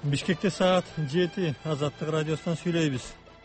Бишкекте саат 7 Азаттык радиосунан сүйлөйбүз.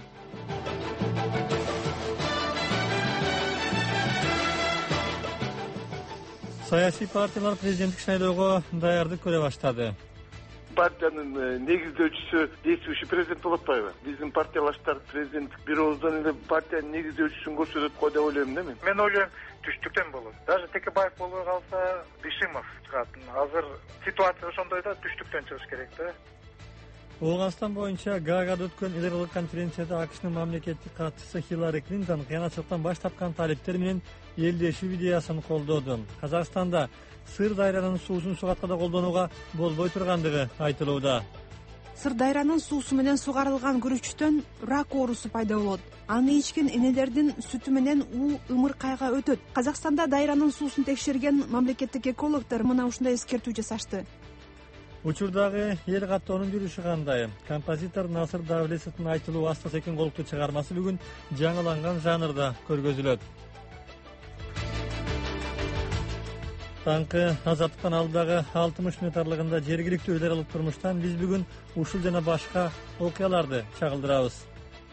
Саясий партиялар президенттик шайлоого даярдык көрө баштады. Партиянын негиздөөчүсү действующий президент болуп атпайбы? Биздин партиялаштар президенттик бирөөбүздөн эле партиянын негиздөөчүсүн көрсөтөт го деп ойлойм да мен. Мен ойлойм түштүктөн болот. Даже Текебаев болбой калса, Бишимов чыгат. Азыр ситуация ошондой да, түштүктөн чыгыш керек да. Ооганстан боюнча Гаагада өткөн эл аралык конференцияда АКШнын мамлекеттик катчысы Хиллари Клинтон кыянатчылыктан баш тапкан талиптер менен элдешүү идеясын колдоду. Казакстанда Сыр дайранын суусун сугаткада колдонууга болбой тургандыгы айтылууда. Сыр дайранын суусу менен сугарылган күрүчтөн рак оорусу пайда болот. Аны ичкен энелердин сүтү менен ымыркайга өтөт. Казакстанда дайранын суусун текшерген мамлекеттик экологдор мына ушундай эскертүү жасашты. Учурдагы эл каттоонун жүрүшү кандай? Композитор Насыр Давлетовдун айтылуу аста секин колуктуу чыгармасы бүгүн жаңыланган жанрда көргөзүлөт. Таңкы Азаттыктан алдагы 60 мүнөт аралыгында жергиликтүү эл аралык турмуштан биз бүгүн ушул жана башка окуяларды чагылдырабыз.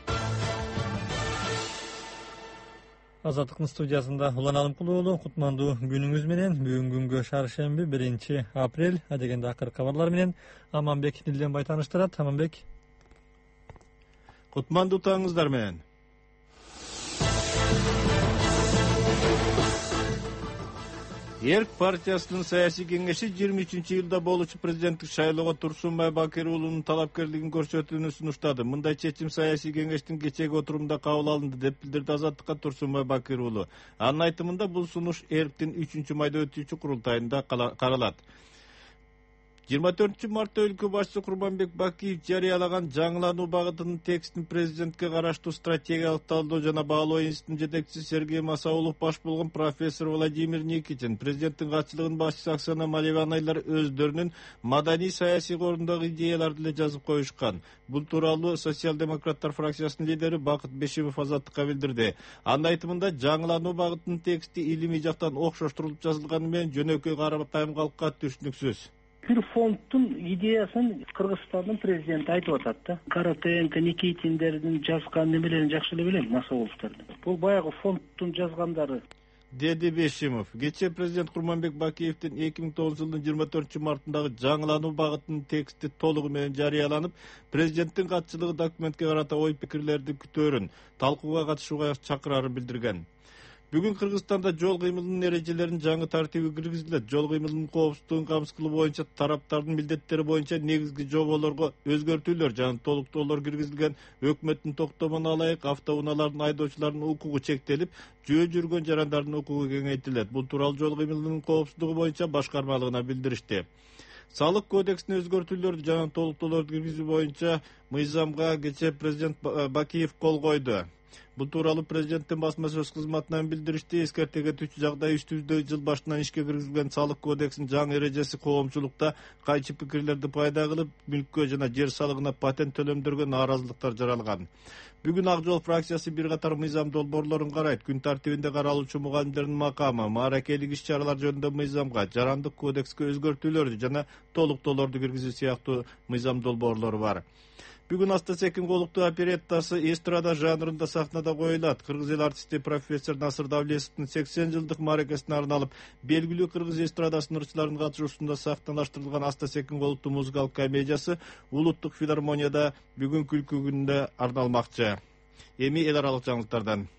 Азаттыктын студиясында Улан Алымкулуу уулу, кутмандуу күнүңүз менен. Бүгүн күнгө шаршемби 1 апрель адегенде акыркы кабарлар менен Аманбек Нилденбай тааныштырат. Аманбек. Кутмандуу таңыңыздар менен. Эрк партиясынын саясий кеңеши 23-жылда болуучу президенттик шайлоого Турсунбай Бакир уулунун талапкерлигин көрсөтүүнү сунуштады. Мындай чечим саясий кеңештин кечеги отурумунда кабыл алынды деп билдирди Азаттыкка Турсунбай Бакир уулу. Анын айтымында бул сунуш Эрктин 3-майда өтүүчү курултайында каралат. 24 мартта өлкө башчысы Курманбек Бакиев жарыялаган жаңылануу багытынын текстин президентке караштуу стратегиялык талдоо жана баалоо институтунун жетекчиси Сергей Масаулов баш болгон профессор Владимир Никитин, президенттин катчылыгынын башчысы Оксана Маливановалар өздөрүнүн маданий саясий корундагы идеяларды эле жазып коюшкан. Бул тууралуу социал-демократтар фракциясынын лидери Бакыт Бешимов Азаттыкка билдирди. Анын айтымында жаңылануу багытынын тексти илимий жактан окшоштурулуп жазылганы менен жөнөкөй карапайымдылыкка түшүнүксүз. Бир фонддун идеясын Кыргызстандын президенти айтып атат да. Каратенко, Никитиндердин жазган немелерин жакшы эле билем, Масауловдордун. Бул баягы фонддун жазгандары. Деди Бешимов. Кечээ президент Курманбек Бакиевдин 2009 жылдын 24 мартындагы жаңылануу багытынын тексти толугу менен жарыяланып, президенттин катчылыгы документке карата ой пикирлерди күтөөрүн, талкууга катышууга чакырарын билдирген. Бүгүн Кыргызстанда жол кыймылынын эрежелеринин жаңы тартиби киргизилет. Жол кыймылынын коопсуздугун камсыздоо боюнча тараптардын милдеттери боюнча негизги жоболорго өзгөртүүлөр жана толуктоолор киргизилген. Өкмөттүн токтомуна ылайык автоунаалардын айдоочуларынын укугу чектелип, жөө жүргөн жарандардын укугу кеңейтилет. Бул тууралуу жол кыймылынын коопсуздугу боюнча башкармалыгына билдиришти. Салык кодексине өзгөртүүлөрдү жана толуктоолорду киргизүү боюнча мыйзамга кечээ президент Бакиев кол койду. Бул тууралуу президенттин басма сөз кызматынан билдиришти. Эскертүүгө түчү жагдай үстүбүздө жыл башынан ишке киргизилген салык кодексинин жаңы эрежеси коомчулукта кайчы пикирлерди пайда кылып, мүлккө жана жер салыгына патент төлөмдөргө нааразылыктар жаралган. Бүгүн Ак Жол фракциясы бир катар мыйзам долбоорлорун карайт. Күн тартибинде каралуучу мугалимдердин макамы, мааракелик иш-чаралар жөнүндө мыйзамга, жарандык кодекске өзгөртүүлөрдү жана толуктоолорду киргизүү сыяктуу мыйзам долбоорлору бар. Бүгүн аста секин колуктуу опереттасы эстрада жанрында сахнада коюлат. Кыргыз эл артисти профессор Насыр Давлетовдун 80 жылдык мааракесине арналып, белгилүү кыргыз эстрадасынын ырчыларынын катышуусунда сахналаштырылган аста секин колуктуу музыкалык комедиясы Улуттук филармонияда бүгүн күлкү күнүндө арналмакчы. Эми эл аралык жаңылыктардан.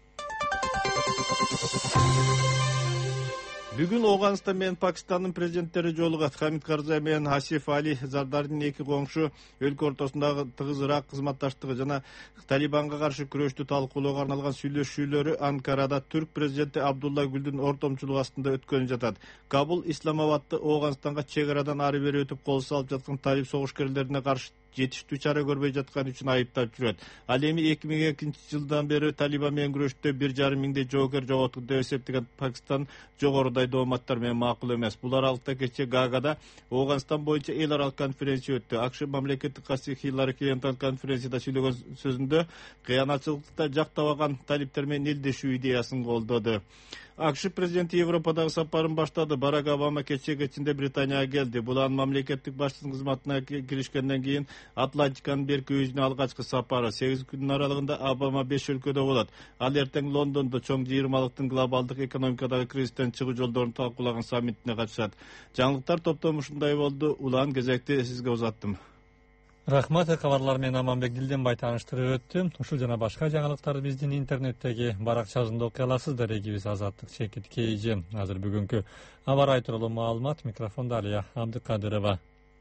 Бүгүн Ооганстан менен Пакистандын президенттери жолугат. Хамид Карзай менен Асиф Али Зардардин эки коңшу өлкө ортосундагы тыгызыраак кызматташтыгы жана Талибанга каршы күрөштү талкуулоого арналган сүйлөшүүлөрү Анкарада түрк президенти Абдулла Гүлдүн ортомчулугу астында өткөнүп жатат. Кабул Исламабадты Ооганстанга чек арадан ары бери өтүп кол салып жаткан талиб согушкерлерине каршы жетиштүү чара көрбөй жатканы үчүн айыптап жүрөт. Ал эми 2002 жылдан бери Талибан менен күрөштө 1,5 миңдей жоокер жоготтук деп эсептеген Пакистан жогоруда дооматтар менен макул эмес. Бул аралыкта кечээ Гаагада Ооганстан боюнча эл аралык конференция өттү. АКШ мамлекеттик катчысы Хиллари Клинтон конференцияда сүйлөгөн сөзүндө кыянатчылыкты жактабаган талиптер менен элдешүү идеясын колдоду. АКШ президенти Европадагы сапарын баштады. Барак Обама кечээ кечинде Британияга келди. Бул анын мамлекеттик башчысынын кызматына киришкенден кийин Атлантиканын берки үйүнө алгачкы сапары. 8 күндүн аралыгында Обама 5 өлкөдө болот. Ал эртең Лондондо чоң жыйырмалыктын глобалдык экономикадагы кризистен чыгуу жолдорун талкуулаган саммитине катышат. Жаңылыктар топтому ушундай болду. Улан кезекти сизге узаттым. Рахмат, кабарлар менен Аманбек Дилденбай тааныштырып өттү. Ушул жана башка жаңылыктарды биздин интернеттеги баракчабызда окуй аласыздар. Эгибиз Азаттык чекит KG. Азыр бүгүнкү аба ырайы тууралуу маалымат. Микрофондо Алия Абдыкадырова.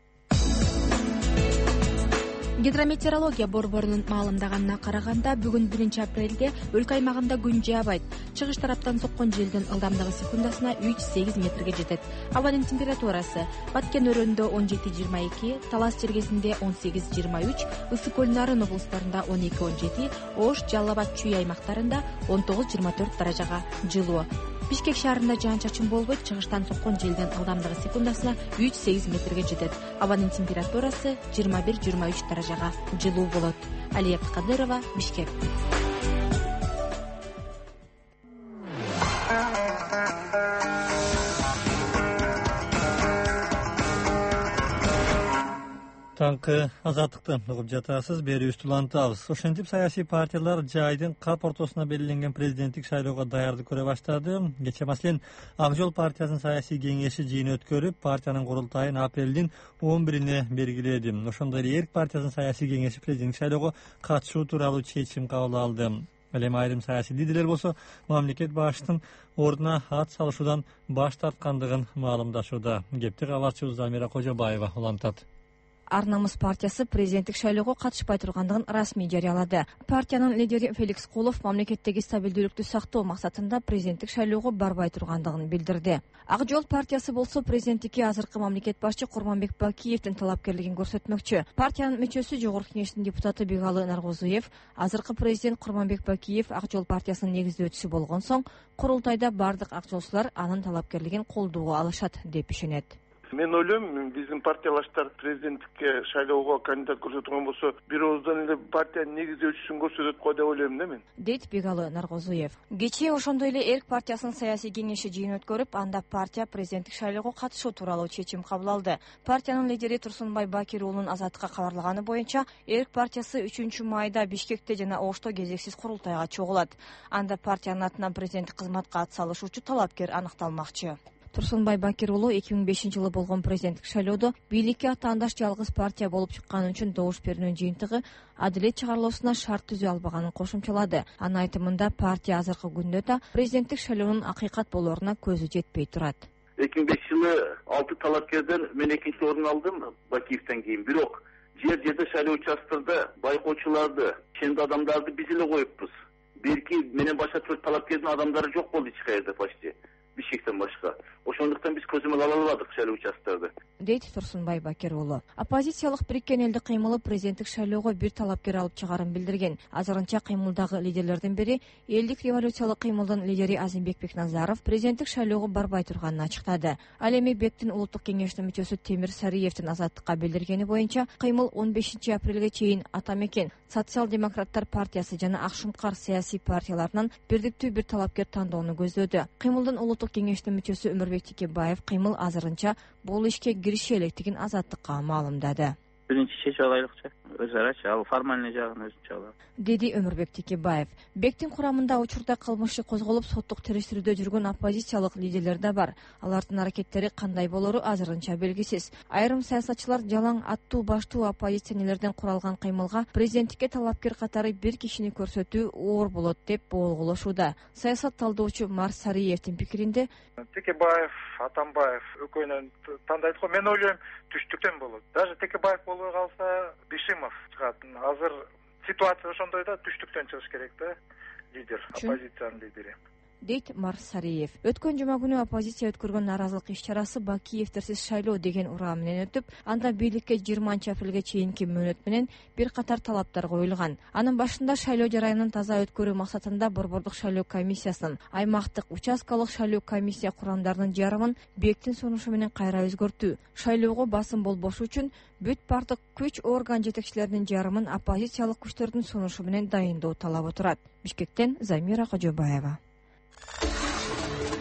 Гидрометеорология борборунун маалымдаганына караганда бүгүн 1-апрелде өлкө аймагында күн жаабайт. Чыгыш тараптан соккон желдин ылдамдыгы секундасына 3-8 метрге жетет. Абанын температурасы Баткен өрөөнүндө 17-22, Талас жергесинде 18-23, Ысык көл Нарын облустарында 12-17, Ош, Жалал Абад, Чүй аймактарында 19-24 даражага жылуу. Бишкек шаарында жаан-чачын болбойт. Чыгыштан соккон желдин ылдамдыгы секундасына 3-8 метрге жетет. Абанын температурасы 21-23 даражага жылуу болот. Алия Абдыкадырова, Бишкек. Таңкы Азаттыкты угуп жатасыз, берүүбүздү улантабыз. Ошентип саясий партиялар жайдын кап ортосуна белгиленген президенттик шайлоого даярдык көрө баштады. Кечээ маселен Ак Жол партиясынын саясий кеңеши жыйын өткөрүп, партиянын курултайын апрелдин 11-ине белгиледи. Ошондой эле Эрк партиясынын саясий кеңеши президенттик шайлоого катышуу тууралуу чечим кабыл алды. Ал эми айрым саясий лидерлер болсо мамлекет башчысынын ордуна ат салышуудан баш тарткандыгын маалымдашууда. Кепти кабарчыбыз Замира Кожобаева улантат. Ар намыс партиясы президенттик шайлоого катышпай тургандыгын расмий жарыялады. Партиянын лидери Феликс Кулов мамлекеттеги стабилдүүлүктү сактоо максатында президенттик шайлоого барбай тургандыгын билдирди. Ак Жол партиясы болсо президенттикке азыркы мамлекет башчы Курманбек Бакиевдин талапкерлигин көрсөтмөкчү. Партиянын мүчөсү Жогорку Кеңештин депутаты Бегалы Наргозуев азыркы президент Курманбек Бакиев Ак Жол партиясынын негиздөөчүсү болгон соң курултайда бардык ак жолчулар анын талапкерлигин колдоого алышат деп ишенет. Мен ойлойм, биздин партиялаштар президенттикке шайлоого кандидат көрсөтүлгөн болсо, бир ооздон эле партиянын негиздөөчүсүн көрсөтөт го деп ойлойм да мен. Дейт Бегалы Наргозуев. Кечээ ошондой эле Эрк партиясынын саясий кеңеши жыйын өткөрүп, анда партия президенттик шайлоого катышуу тууралуу чечим кабыл алды. Партиянын лидери Турсунбай Бакир уулунун Азаттыкка кабарлаганы боюнча, Эрк партиясы 3-майда Бишкекте жана Ошто кезексиз курултайга чогулат. Анда партиянын атынан президенттик кызматка ат салышуучу талапкер аныкталмакчы. Турсунбай Бакир уулу 2005-жылы болгон президенттик шайлоодо бийликке аттаандаш жалгыз партия болуп чыкканы үчүн добуш берүүнүн жыйынтыгы адилет чыгарылуусуна шарт түзө албаганын кошумчалады. Анын айтымында партия азыркы күндө да президенттик шайлоонун акыйкат болооруна көзү жетпей турат. 2005-жылы 6 талапкерден мен 2-нчи орун алдым Бакиевден кийин. Бирок жерде шайлоо участкаларда байкоочуларды, ченди адамдарды биз эле коюппуз. Берки менен башка 4 талапкердин адамдары жок болду эч кайерде почти. Бишкектен башка. Ошондуктан биз көзөмөл ала албадык шайлоо участкаларда. Дейт Турсунбай Бакир уулу. Оппозициялык бириккен элдик кыймылы президенттик шайлоого бир талапкер алып чыгарын билдирген. Азырынча кыймылдагы лидерлердин бири элдик революциялык кыймылдын лидери Азимбек Бекназаров президенттик шайлоого барбай турганын ачыктады. Ал эми Бектин улуттук кеңештин мүчөсү Темир Сариевдин Азаттыкка билдиргени боюнча, кыймыл 15-апрелге чейин Атамекен, Социал-демократтар партиясы жана Акшумкар саясий партияларынан бирдиктүү бир талапкер тандоону көздөдү. Кыймылдын улуттук кеңештин мүчөсү Өмүрбек Текебаев кыймыл азырынча бул ишке кириши электигин Азаттыкка маалымдады. Биринчи чечип алайлыкчы, өзарачы, ал формальный жагын өзүнчө алат, деди Өмүрбек Текебаев. Бектин курамында учурда кылмыш козголуп соттук териштирүүдө жүргөн оппозициялык лидерлер да бар. Алардын аракеттери кандай болору азырынча белгисиз. Айрым саясатчылар жалаң аттуу баштуу оппозиционерлерден куралган кыймылга президенттикке талапкер катары бир кишини көрсөтүү оор болот деп болгулошууда. Саясат талдоочу Марс Сариевдин пикиринде Текебаев, Атамбаев экөөнөн тандайт го. Мен ойлойм, түштүктөн болот. Даже Текебаев болбой калса, Бишимов чыгат. Азыр ситуация ошондой да, түштүктөн чыгыш керек да, лидер, оппозициянын лидери. дейт Марс Сариев. Өткөн жума күнү оппозиция өткөргөн нааразылык иш-чарасы Бакиевтерсиз шайлоо деген ураа менен өтүп, анда бийликке 20-апрелге чейинки мөөнөт менен бир катар талаптар коюлган. Анын башында шайлоо жарайынын таза өткөрүү максатында борбордук шайлоо комиссиясынын, аймактык участкалык шайлоо комиссия курамдарынын жарымын Бектин сунушу менен кайра өзгөртүү, шайлоого басым болбошу үчүн бүт бардык күч орган жетекчилеринин жарымын оппозициялык күчтөрдүн сунушу менен дайындоо талабы турат. Бишкектен Замира Кожобаева.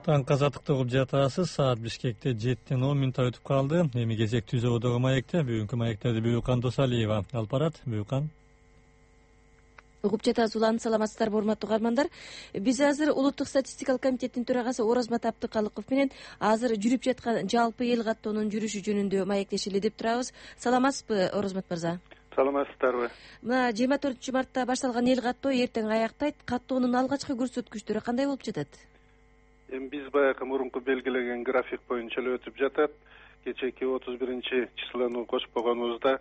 Таңкы азаттыкты угуп жатасыз. Саат Бишкекте 7:10 мүнөт өтүп калды. Эми кезек түзөөдөгү маекте. Бүгүнкү маектерди Бүйүкан Досалиева алып барат. Бүйүкан. Угуп жатасыз. Улан саламатсыздарбы, урматтуу угармандар. Биз азыр Улуттук статистикалык комитеттин төрагасы Оразмат Абдыкалыков менен азыр жүрүп жаткан жалпы эл каттоонун жүрүшү жөнүндө маектешели деп турабыз. Саламатсызбы, Оразмат мырза? Саламатсыздарбы? Мына 24 мартта башталган эл каттоо эртең аяктайт. Каттоонун алгачкы көрсөткүчтөрү кандай болуп жатат? Биз баягы мурунку белгилеген график боюнча эле өтүп жатат. Кечээки 31-числону кошпогонубузда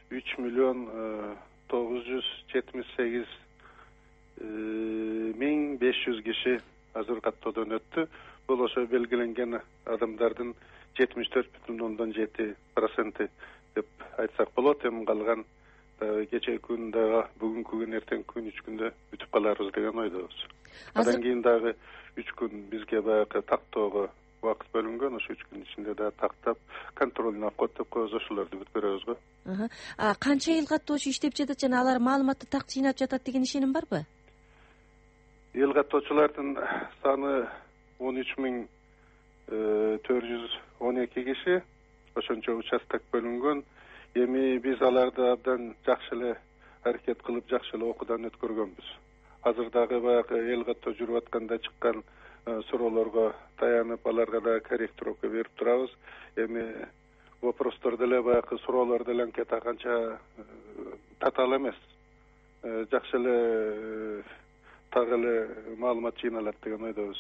3,978,500 киши азыр каттоодон өттү. Бул ошо белгиленген адамдардын 74,7% деп айтсак болот. Эми калган кечээ күн дагы бүгүнкү күн, эртеңки күн 3 күндө бүтүп каларбыз деген ойдобуз. Андан кийин дагы 3 күн бизге баягы тактоого убакыт бөлүнгөн. Ошо 3 күн ичинде да тактап контрольный обход деп коебуз, ошолорду бүткөрөбүз го. Канча эл каттоочу иштеп жатат жана алар маалыматты так жыйнап жатат деген ишеним барбы? Эл каттоочулардын саны 13,412 киши. Ошончо участок бөлүнгөн. Эми биз аларды абдан жакшы эле аракет кылып, жакшы эле окуудан өткөргөнбүз. Азыр дагы баягы эл каттоо жүрүп атканда чыккан суроолорго таянып, аларга да корректировка берип турабыз. Эми вопростор деле баягы суроолор деле анкета канча татаал эмес. Жакшы эле так эле маалымат жыйналат деген ойдобуз.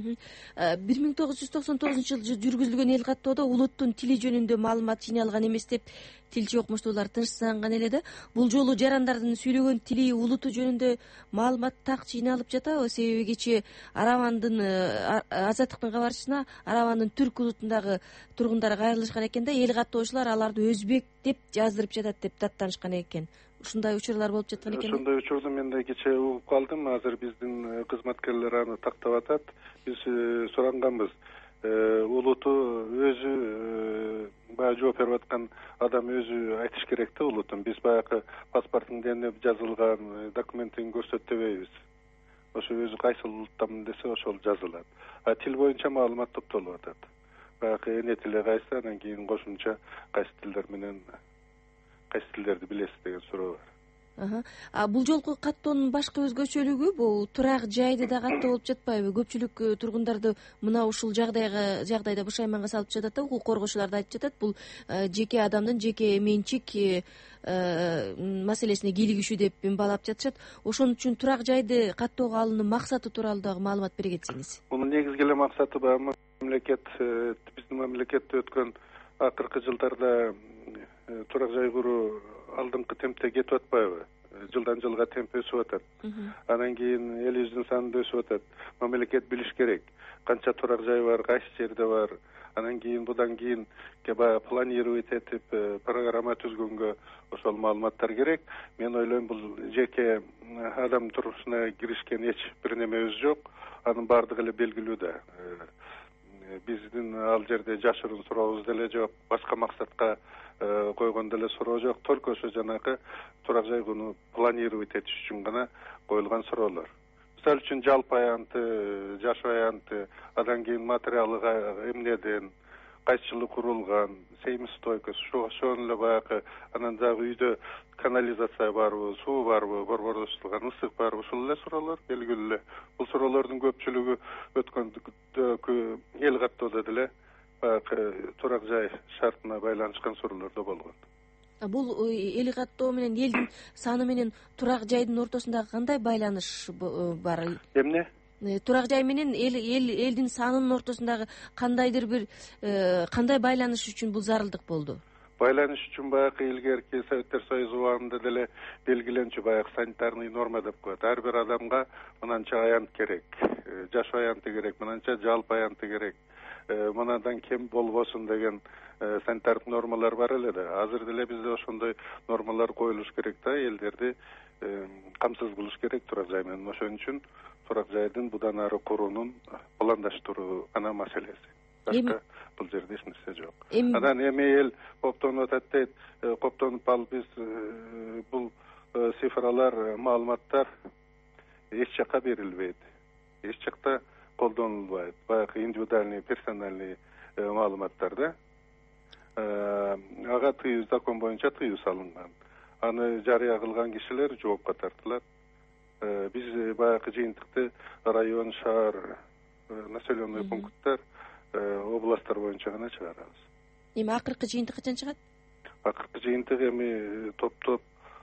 1999-жылы жүргүзүлгөн эл каттоодо улуттун тили жөнүндө маалымат жыйналган эмес деп тилчи окумуштуулар тынчсызган эле да. Бул жолу жарандардын сүйлөгөн тили, улуту жөнүндө маалымат так жыйналып жатабы? Себеби кечээ Аравандын Азаттыктын кабарчысына Аравандын түрк улутундагы тургундары кайрылышкан экен да, эл каттоочулар аларды өзбек деп жаздырып жатат деп даттанышкан экен. Ушундай учурлар болуп жаткан экен. Ошондой учурду мен да кечээ угуп калдым. Азыр биздин кызматкерлер аны тактап атат. Биз суранганбыз. Улуту өзү баягы жооп берип аткан адам өзү айтыш керек да улутун. Биз баягы паспорттун денип жазылган документин көрсөт дебейбиз. Ошо өзү кайсы улуттамын десе ошол жазылат. Тил боюнча маалымат топтолуп атат. Баягы эне тили кайсы, андан кийин кошумча кайсы тилдер менен кайсы тилдерди билесиз деген суроо бар. Бул жолку каттоонун башкы өзгөчөлүгү бул турак жайды да каттоо болуп жатпайбы? Көпчүлүк тургундарды мына ушул жагдайда бушайманга салып жатат да, укук коргоочулар да айтып жатат. Бул жеке адамдын жеке менчик маселесине кийлигишүү деп баалап жатышат. Ошон үчүн турак жайды каттоого алуунун максаты тууралуу дагы маалымат бере кетсеңиз. Мунун негизги эле максаты баягы биздин мамлекетте өткөн акыркы жылдарда турак жай куруу алдыңкы темпте кетип атпайбы? Жылдан жылга темп өсүп атат. Андан кийин элибиздин саны да өсүп атат. Мамлекет билиш керек. Канча турак жай бар, кайсы жерде бар. Андан кийин будан кийин баягы планировать этип, программа түзгөнгө ошол маалыматтар керек. Мен ойлойм, бул жеке адам турушуна киришкен эч бир немебиз жок. Анын баардыгы эле белгилүү да. Биздин ал жерде жашыруун сурообуз деле жок, башка максатка койгон деле суроо жок. Только ошо жанагы турак жайгууну планировать этиш үчүн гана коюлган суроолор. Мисалы үчүн жалпы аянты, жашоо аянты, андан кийин материалы эмнеден, кайсы жылы курулган, сеймостойкость, ошону эле баягы, анан дагы үйдө канализация барбы, суу барбы, борбордоштулган ысык барбы, ушул эле суроолор белгилүү эле. Бул суроолордун көпчүлүгү өткөн эл каттоодо деле баягы турак жай шартына байланышкан суроолордо болгон. Бул эл каттоо менен элдин саны менен турак жайдын ортосундагы кандай байланыш бар? Эмне? Турак жай менен элдин санынын ортосундагы кандайдыр бир кандай байланыш үчүн бул зарылдык болду? Байланыш үчүн баягы илгерки Советтер Союзу убагында деле белгиленчү баягы санитарный норма деп коет. Ар бир адамга мынанча аянт керек, жашоо аянты керек, мынанча жалпы аянты керек, мынадан кем болбосун деген санитардык нормалар бар эле да. Азыр деле бизде ошондой нормалар коюлуш керек да, элдерди камсыз кылыш керек турак жай менен. Ошон үчүн турак жайдын будан ары куруунун пландаштыруу гана маселеси. Башка бул жерде эч нерсе жок. Анан эми эл коптонуп атат дейт. Коптонуп ал биз бул цифралар, маалыматтар эч жакка берилбейт. Эч жакта колдонулбайт. Баягы индивидуальный, персональный маалыматтарда ага тыюу закон боюнча тыюу салынган. Аны жарыя кылган кишилер жоопко тартылат. Биз баягы жыйынтыкты район, шаар, населенный пункттар, областтар боюнча гана чыгарабыз. Эми акыркы жыйынтык качан чыгат? Акыркы жыйынтык эми топ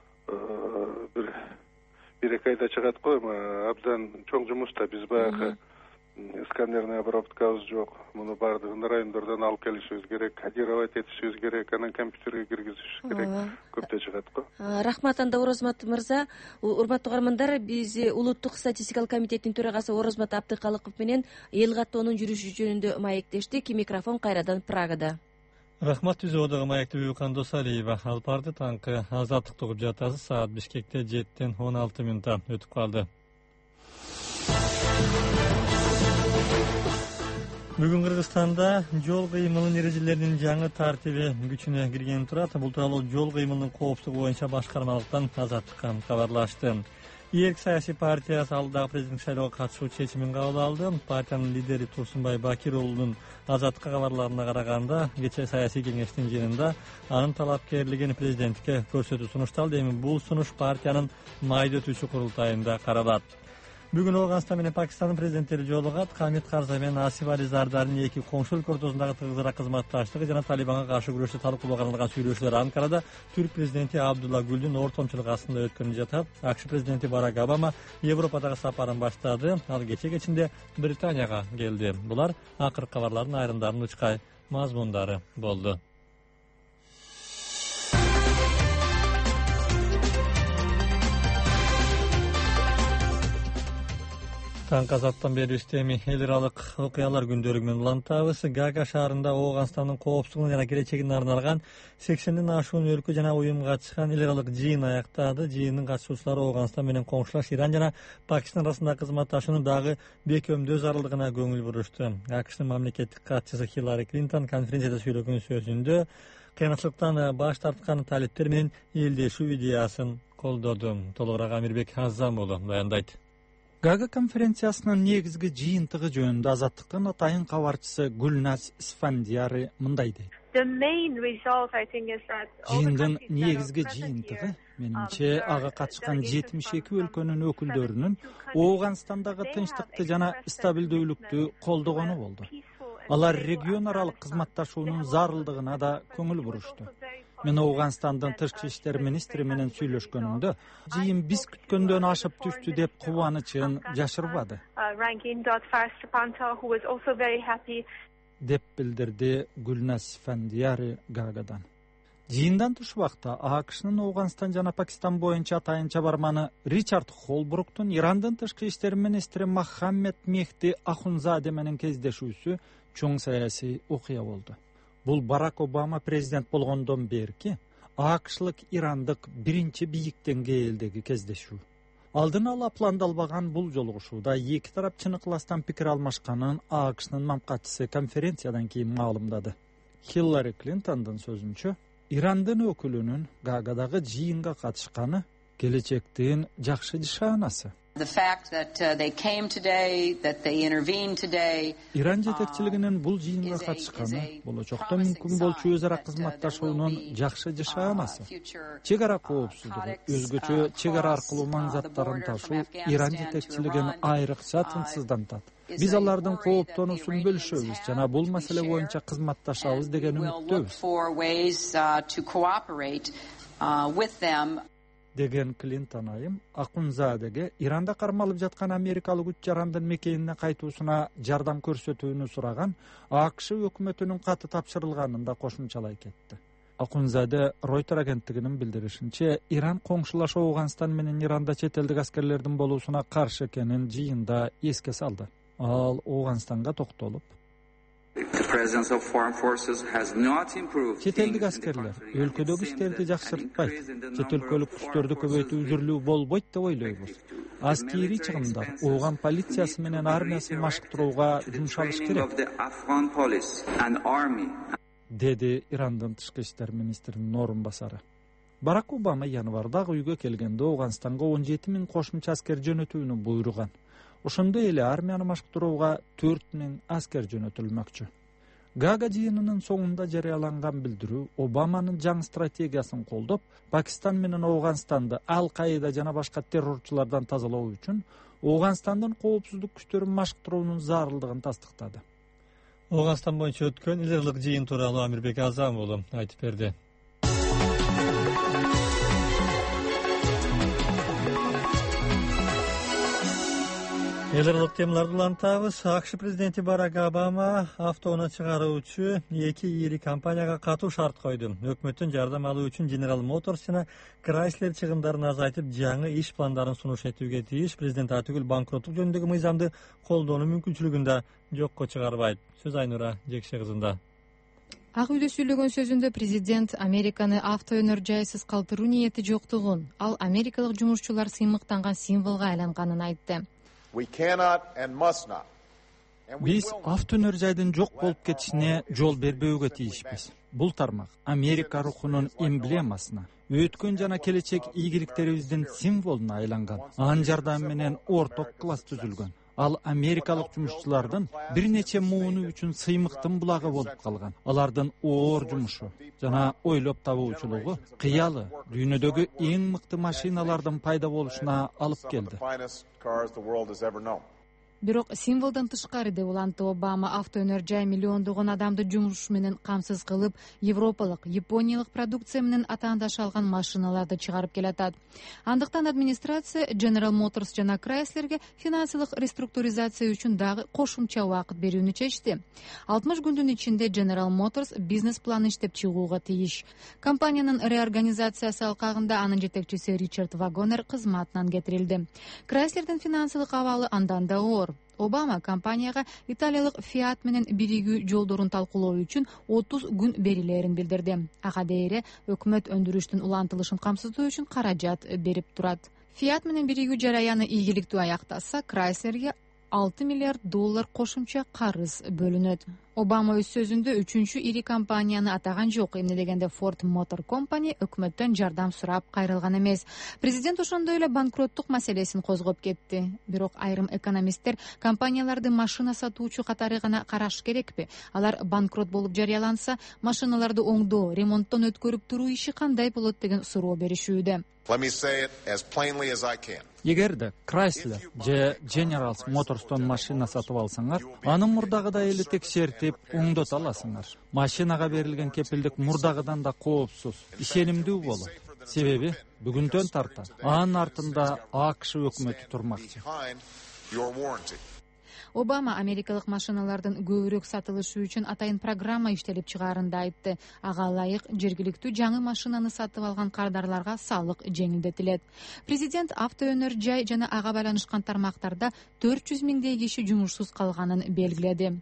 бир эки айда чыгат го. Абдан чоң жумушта. Биз баягы сканерный обработкабыз жок. Муну бардыгын райондордон алып келишибиз керек, кодировать этишибиз керек, анан компьютерге киргизишибиз керек. Көптө чыгат го. Рахмат анда Орозмат мырза. Урматтуу угармандар, биз Улуттук статистикалык комитеттин төрагасы Орозмат Абдыкалыков менен эл каттоонун жүрүшү жөнүндө маектештик. Микрофон кайрадан Прагада. Рахмат үзөөдөгү маектеби Кандос Алиева. Алып барды таңкы азаттык тугуп жатасыз. Саат Бишкекте 7-тен 16 минутта өтүп калды. Бүгүн Кыргызстанда жол кыймылынын эрежелеринин жаңы тартиби күчүнө киргени турат. Бул тууралуу жол кыймылынын коопсуздугу боюнча башкармалыктан азаттыкка кабарлашты. ИЭРК саясий партиясы алдагы президенттик шайлоого катышуу чечимин кабыл алды. Партиянын лидери Турсунбай Бакир уулунун азаттыкка кабарларына караганда, кечээ саясий кеңештин жыйынында анын талапкерлигин президентке көрсөтүү сунушталды. Эми бул сунуш партиянын майда өтүүчү курултайында каралат. Бүгүн Ооганстан менен Пакистандын президенттери жолугат. Хамид Карзай менен Асиф Али Зардардын эки коңшу өлкө ортосундагы тыгызыраак кызматташтыгы жана Талибанга каршы күрөштү талкуулоого арналган сүйлөшүүлөр Анкарада Түрк президенти Абдулла Гүлдүн ортомчулугу астында өткөнү жатат. АКШ президенти Барак Обама Европадагы сапарын баштады. Ал кечинде Британияга келди. Булар акыркы кабарлардын айрымдарынын учкай мазмундары болду. Таңкы азаттан бери эми эл аралык окуялар күндөрү менен улантабыз. Гага шаарында Ооганстандын коопсуздугуна жана келечегине арналган 80ден ашуун өлкө жана уюм катышкан эл аралык жыйын аяктады. Жыйындын катышуучулары Ооганстан менен коңшулаш Иран жана Пакистан арасындагы кызматташуунун дагы бекемдөө зарылдыгына көңүл бурушту. АКШнын мамлекеттик катчысы Хиллари Клинтон конференцияда сүйлөгөн сөзүндө кыйынчылыктан баш тарткан талиптер менен элдешүү идеясын колдоду. Толугураак Амирбек Азам уулу баяндайт. Гага конференциясынын негизги жыйынтыгы жөнүндө азаттыктын атайын кабарчысы Гүлназ Исфандияр мындай дейт. Жыйындын негизги жыйынтыгы менимче ага катышкан 72 өлкөнүн өкүлдөрүнүн Ооганстандагы тынчтыкты жана стабилдүүлүктү колдогону болду. Алар регион аралык кызматташуунун зарылдыгына да көңүл бурушту. Мен Ооганстандын тышкы иштер министри менен сүйлөшкөнүмдө жыйын биз күткөндөн ашып түштү деп кубанычын жашырбады. Деп билдирди Гүлназ Исфандияр Гагадан. Жыйындан туш убакта АКШнын Ооганстан жана Пакистан боюнча атайын чабарманы Ричард Холбруктун Ирандын тышкы иштер министри Мохаммед Мехди Ахунзаде менен кездешүүсү чоң саясий окуя болду. Бул Барак Обама президент болгондон берки АКШлык ирандык биринчи бийик деңгээлдеги кездешүү. Алдын ала пландалбаган бул жолугушууда эки тарап чыныктан пикир алмашканын АКШнын мамкатчысы конференциядан кийин маалымдады. Хиллари Клинтондун сөзүнчө, Ирандын өкүлүнүн Гагадагы жыйынга катышканы келечектин жакшы нишанасы. Иран жетекчилигинин бул жыйынга катышканы болочокто мүмкүн болчу өз ара кызматташуунун жакшы нишанасы. Чек ара коопсуздугу, өзгөчө чек ара аркылуу маң заттарын ташуу Иран жетекчилигин айрыкча тынчсыздантат. Биз алардын кооптонуусун бөлүшөбүз жана бул маселе боюнча кызматташабыз деген үмүттөбүз. Деген Клинтон айым Ахунзадеге Иранда кармалып жаткан америкалык үч жарандын мекенине кайтуусуна жардам көрсөтүүнү сураган АКШ өкмөтүнүн каты тапшырылганын да кошумчалай кетти. Ахунзаде Reuters агенттигинин билдиришинче, Иран коңшулаш Ооганстан менен Иранда чет элдик аскерлердин болуусуна каршы экенин жыйында эске салды. Ал Ооганстанга токтолуп, чет элдик аскерлер өлкөдөгү иштерди жакшыртпайт. Чет өлкөлүк күчтөрдү көбөйтүү үзүрлүү болбойт деп ойлойбуз. Аскери чыгымдар Ооган полициясы менен армиясын машыктырууга жумшалыш керек, деди Ирандын тышкы иштер министринин орун басары. Барак Обама январда үйгө келгенде Ооганстанга 17 000 кошумча аскер жөнөтүүнү буйруган. Ошондой эле армияны машыктырууга 4000 аскер жөнөтүлмөкчү. Гага жыйынынын соңунда жарыяланган билдирүү Обаманын жаңы стратегиясын колдоп, Пакистан менен Афганистанды Ал-Каида жана башка террорчулардан тазалоо үчүн Афганистандын коопсуздук күчтөрүн машыктыруунун зарылдыгын тастыктады. Афганистан боюнча өткөн эл ырлык жыйын тууралуу Амирбек Азам уулу айтып берди. Эл ырлык темаларды улантабыз. АКШ президенти Барак Обама автоунаа чыгаруучу 2 ири компанияга катуу шарт койду. Өкмөттөн жардам алуу үчүн General Motors жана Chrysler чыгымдарын азайтып, жаңы иш пландарын сунуш этүүгө тийиш. Президент атүгүл банкроттук жөнүндөгү мыйзамды колдонуу мүмкүнчүлүгүн да жокко чыгарбайт. Сөз Айнура Жекше кызында. Ак үйдө сүйлөгөн сөзүндө президент Американы автоөнөр жайсыз калтыруу ниети жоктугун, ал америкалык жумушчулар сыймыктанган символго айланганын айтты. Биз автоөнөр жайдын жок болуп кетишине жол бербөөгө тийишпиз. Бул тармак Америка рухунун эмблемасына, өткөн жана келечек ийгиликтерибиздин символуна айланган. Анын жардамы менен орток класс түзүлгөн. Ал америкалык жумушчулардын бир нече мууну үчүн сыймыктын булагы болуп калган. Алардын оор жумушу жана ойлоп табуучулугу кыялы дүйнөдөгү эң мыкты машиналардын пайда болушуна алып келди. Бирок символдон тышкары деп улантты Обама. Автоөнөр жай миллиондогон адамды жумуш менен камсыз кылып, европалык, япониялык продукция менен атаандаш алган машиналарды чыгарып келатат. Андыктан администрация General Motors жана Chryslerге финансылык реструктуризация үчүн дагы кошумча убакыт берүүнү чечти. 60 күндүн ичинде General Motors бизнес планын иштеп чыгууга тийиш. Компаниянын реорганизациясы алкагында анын жетекчиси Ричард Вагонер кызматынан кетирилди. Chryslerдин финансылык абалы андан да оор. Обама компанияга италиялык Fiat менен биригүү жолдорун талкуулоо үчүн 30 күн берилерин билдирди. Ага дейре өкмөт өндүрүштүн улантылышын камсыздоо үчүн каражат берип турат. Fiat менен биригүү жараяны ийгиликтүү аяктаса, Chryslerге $6 миллиард кошумча карыз бөлүнөт. Обама өз сөзүндө 3-чү ири компанияны атаган жок. Эмне дегенде Ford Motor Company өкмөттөн жардам сурап кайрылган эмес. Президент ошондой эле банкроттук маселесин козгоп кетти. Бирок айрым экономисттер компанияларды машина сатуучу катары гана караш керекпи? Алар банкрот болуп жарыяланса, машиналарды оңдоо, ремонттон өткөрүп туруу иши кандай болот деген суроо беришүүдө. Эгерде Chrysler же General Motors'тон машина сатып алсаңар, аны мурдагыдай эле текшертип, оңдото аласыңар. Машинага берилген кепилдик мурдагыдан да коопсуз, ишенимдүү болот. Себеби бүгүндөн тарта анын артында АКШ өкмөтү турмакчы. Обама америкалык машиналардын көбүрөөк сатылышы үчүн атайын программа иштелип чыгаарын да айтты. Ага ылайык жергиликтүү жаңы машинаны сатып алган кардарларга салык жеңилдетилет. Президент автоөнөр жай жана ага байланышкан тармактарда 400 миңдей киши жумушсуз калганын белгиледи.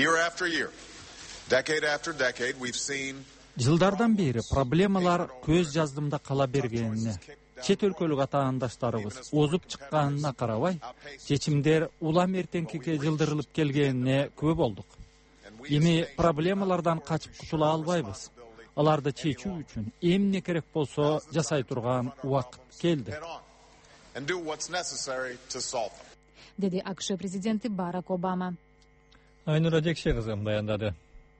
Жылдардан бери проблемалар көз жаздымда кала бергенине, чет өлкөлүк атаандаштарыбыз озуп чыкканына карабай, чечимдер улам эртеңкиге жылдырылып келгенине күбө болдук. Эми проблемалардан качып кутула албайбыз. Аларды чечүү үчүн эмне керек болсо жасай турган убакыт келди, деди АКШ президенти Барак Обама. Айнура Жекше кызы баяндады.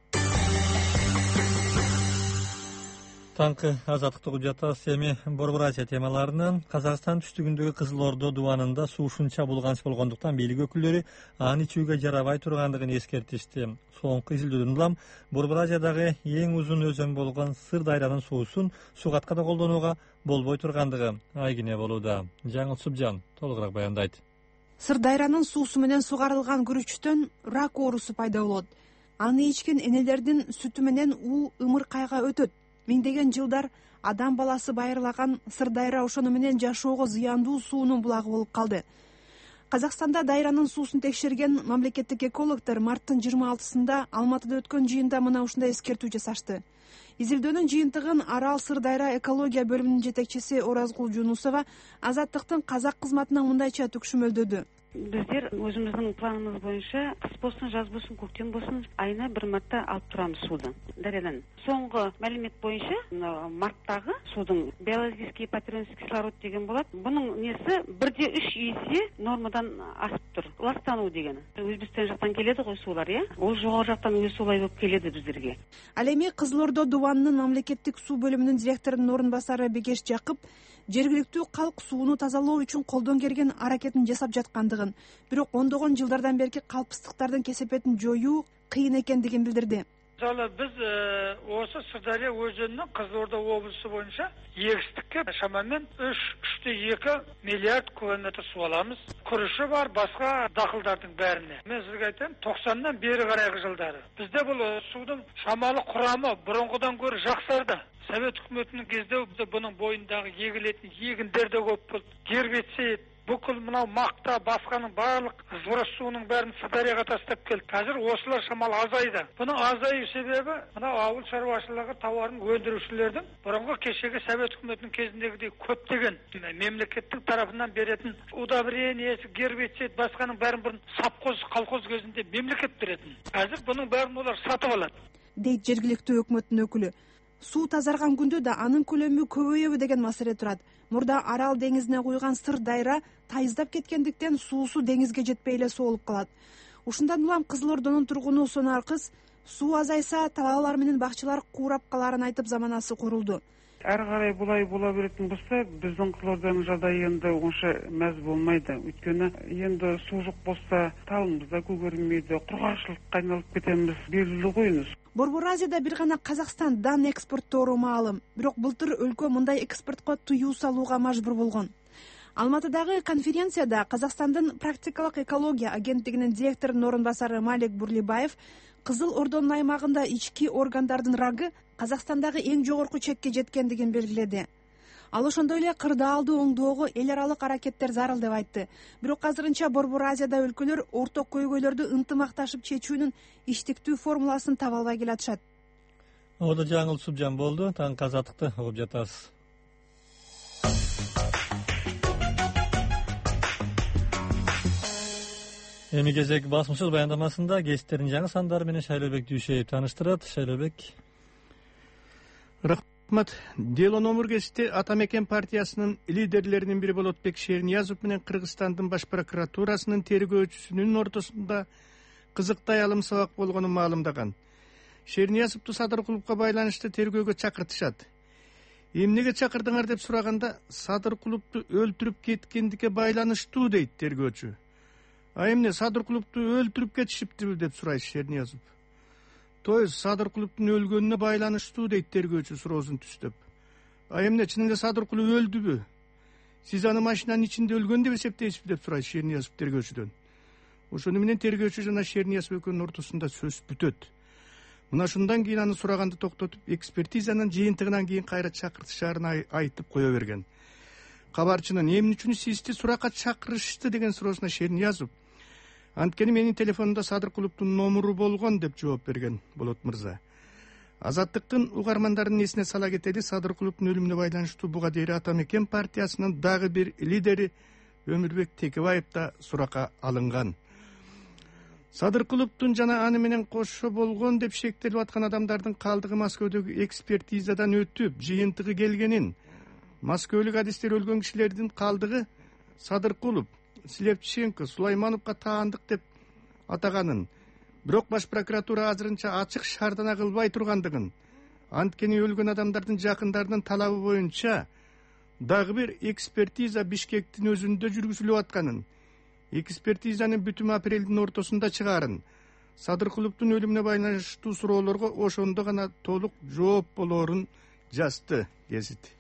Таңкы азаттыктык жатабыз. Эми Борбор Азия темаларынан Казакстан түштүгүндөгү Кызыл Ордо дубанында суу ушунча булганыч болгондуктан бийлик өкүлдөрү аны ичүүгө жарабай тургандыгын эскертишти. Соңку изилдөөдөн улам Борбор Азиядагы эң узун өзөн болгон Сыр Дайранын суусун суу каткада колдонууга болбой тургандыгы айгине болууда. Жаңыл Субжан толугураак баяндайт. Сыр Дайранын суусу менен сугарылган күрүчтөн рак оорусу пайда болот. Аны ичкен энелердин сүтү менен уу ымыркайга өтөт. Миңдеген жылдар адам баласы байырлаган Сыр Дайра ошону менен жашоого зыяндуу суунун булагы болуп калды. Казакстанда Дайранын суусун текшерген мамлекеттик экологдор марттын 26-сында Алматыда өткөн жыйында мына ушундай эскертүү жасашты. Изилдөөнүн жыйынтыгын Арал Сыр Дайра экология бөлүмүнүн жетекчиси Оразгул Жунусова Азаттыктын казак кызматына мындайча түкшүмөлдөдү. Биздер өзүбүздүн планыбыз боюнча кыш болсун, жаз болсун, көктем болсун айына бир марта алып турамыз сууду дарыядан. Соңку маалимет боюнча марттагы суудун биологический патернский кислород деген болот. Бунун несі 1,3 есе нормадан асып туруптур. Ыластануу дегени Өзбекстан жактан келеди го суулар, ол жогору жактан өз суулай болуп келеди биздерге. Ал эми Кызыл Ордо Дубанынын мамлекеттик суу бөлүмүнүн директорунун орун басары Бекеш Жакып жергиликтүү калк сууну тазалоо үчүн колдон келген аракетин жасап жаткандыгын, бирок ондогон жылдардан берки калпсыздыктардын кесепетин жоюу кыйын экендигин билдирди. Мысалы біз осы Сырдария өзенінің Қызылорда облысы бойынша егістікке шамамен 3,2 миллиард кубометр су аламыз. Күріші бар, басқа дақылдардың бәріне. Мен сізге айтайын, 90-нан бері қарайғы жылдары. Бізде бұл судың шамалы құрамы бұрынғыдан гөрі жақсарды. Совет үкіметінің кезде бұның бойындағы егілетін егіндер де көп болды. Гербицид, бүкіл мынау мақта, басқаның барлық зұрыс суының бәрін Сырдарияға тастап келді. Қазір осылар шамалы азайды. Бұның азаю себебі мынау ауыл шаруашылығы тауарын өндірушілердің бұрынғы кешегі Совет үкіметінің кезіндегідей көптеген мемлекеттің тарапынан беретін удобрение, гербицид, басқаның бәрін бұрын совхоз, колхоз кезінде мемлекет беретін. Қазір бұның бәрін олар сатып алады. Дейт жергиликтүү өкмөттүн өкүлү. Суу тазарган күндө да анын көлөмү көбөйөбү деген маселе турат. Мурда Арал деңизине куйган Сыр дайра тайыздап кеткендиктен суусу деңизге жетпей эле соолуп калат. Ушундан улам Кызыл Ордонун тургуну Сонар кыз суу азайса талаалар менен бакчылар куурап каларын айтып заманасы курулду. Ары карай булай бола беретін болса, біздің Кызыл Ордонун жагдайы енді онша мәз болмайды. Өйткені енді су жоқ болса, талымыз да көгермейді, кургакчылыкка айналып кетемиз, белгилүү го. Борбор Азияда бир гана Казакстан дан экспорттору маалым. Бирок былтыр өлкө мындай экспортко тыюу салууга мажбур болгон. Алматыдагы конференцияда Казакстандын практикалык экология агенттигинин директорунун орун басары Малик Бурлибаев Кызыл Ордонун аймагында ички органдардын рагы Казакстандагы эң жогорку чекке жеткендигин белгиледи. Ал ошондой эле кырдаалды оңдоого эл аралык аракеттер зарыл деп айтты. Бирок азырынча Борбор Азияда өлкөлөр орток көйгөйлөрдү ынтымакташып чечүүнүн иштиктүү формуласын таба албай келатышат. Ода жаңыл Субжан болду. Таңкы азаттыкты угуп жатасыз. Эми кезек басмышыз баяндамасында кесиптердин жаңы сандары менен Шайлообек Дүйшеев тааныштырат. Шайлообек. Рахмат. Дело номер кесипти Атамекен партиясынын лидерлеринин бири Болотбек Шерниязов менен Кыргызстандын баш прокуратурасынын тергөөчүсүнүн ортосунда кызыктай алым сабак болгонун маалымдаган. Шерниязовду Садыр Кулупка байланыштуу тергөөгө чакыртышат. Эмнеге чакырдыңар деп сураганда, Садыр Кулупту өлтүрүп кеткендикке байланыштуу дейт тергөөчү. А эмне Садыр Кулупту өлтүрүп кетишиптиби деп сурайт Шерниязов. То есть Садыр Кулуптун өлгөнүнө байланыштуу дейт тергөөчү суроосун түстөп. А эмне чынында Садыр Кулуп өлдүбү? Сиз аны машинанын ичинде өлгөн деп эсептейсизби деп сурайт Шерниязов тергөөчүдөн. Ошону менен тергөөчү жана Шерниязов экөөнүн ортосунда сөз бүтөт. Мына шундан кийин аны сураганды токтотуп, экспертизанын жыйынтыгынан кийин кайра чакыртышаарын айтып кое берген. Кабарчынын эмне үчүн сизди суракка чакырышты деген суроосуна Шерниязов: анткени менин телефондо Садыр Кулуптун номуру болгон деп жооп берген Болот мырза. Азаттыктын угармандарынын эсине сала кетели, Садыр Кулуптун өлүмүнө байланыштуу буга дейин Атамекен партиясынын дагы бир лидери Өмүрбек Текебаев да суракка алынган. Садыр Кулуптун жана аны менен кошо болгон деп шектелип аткан адамдардын калдыгы Москвадагы экспертизадан өтүп, жыйынтыгы келгенин, москвөлүк адистер өлгөн кишилердин калдыгы Садыр Кулуп, Слепченко, Сулаймановго таандык деп атаганын, бирок баш прокуратура азырынча ачык шаардана кылбай тургандыгын, анткени өлгөн адамдардын жакындарынын талабы боюнча дагы бир экспертиза Бишкектин өзүндө жүргүзүлүп атканын, экспертизанын бүтүмү апрелдин ортосунда чыгаарын, Садыр Кулуптун өлүмүнө байланыштуу суроолорго ошондо гана толук жооп болоорун жазды гезит.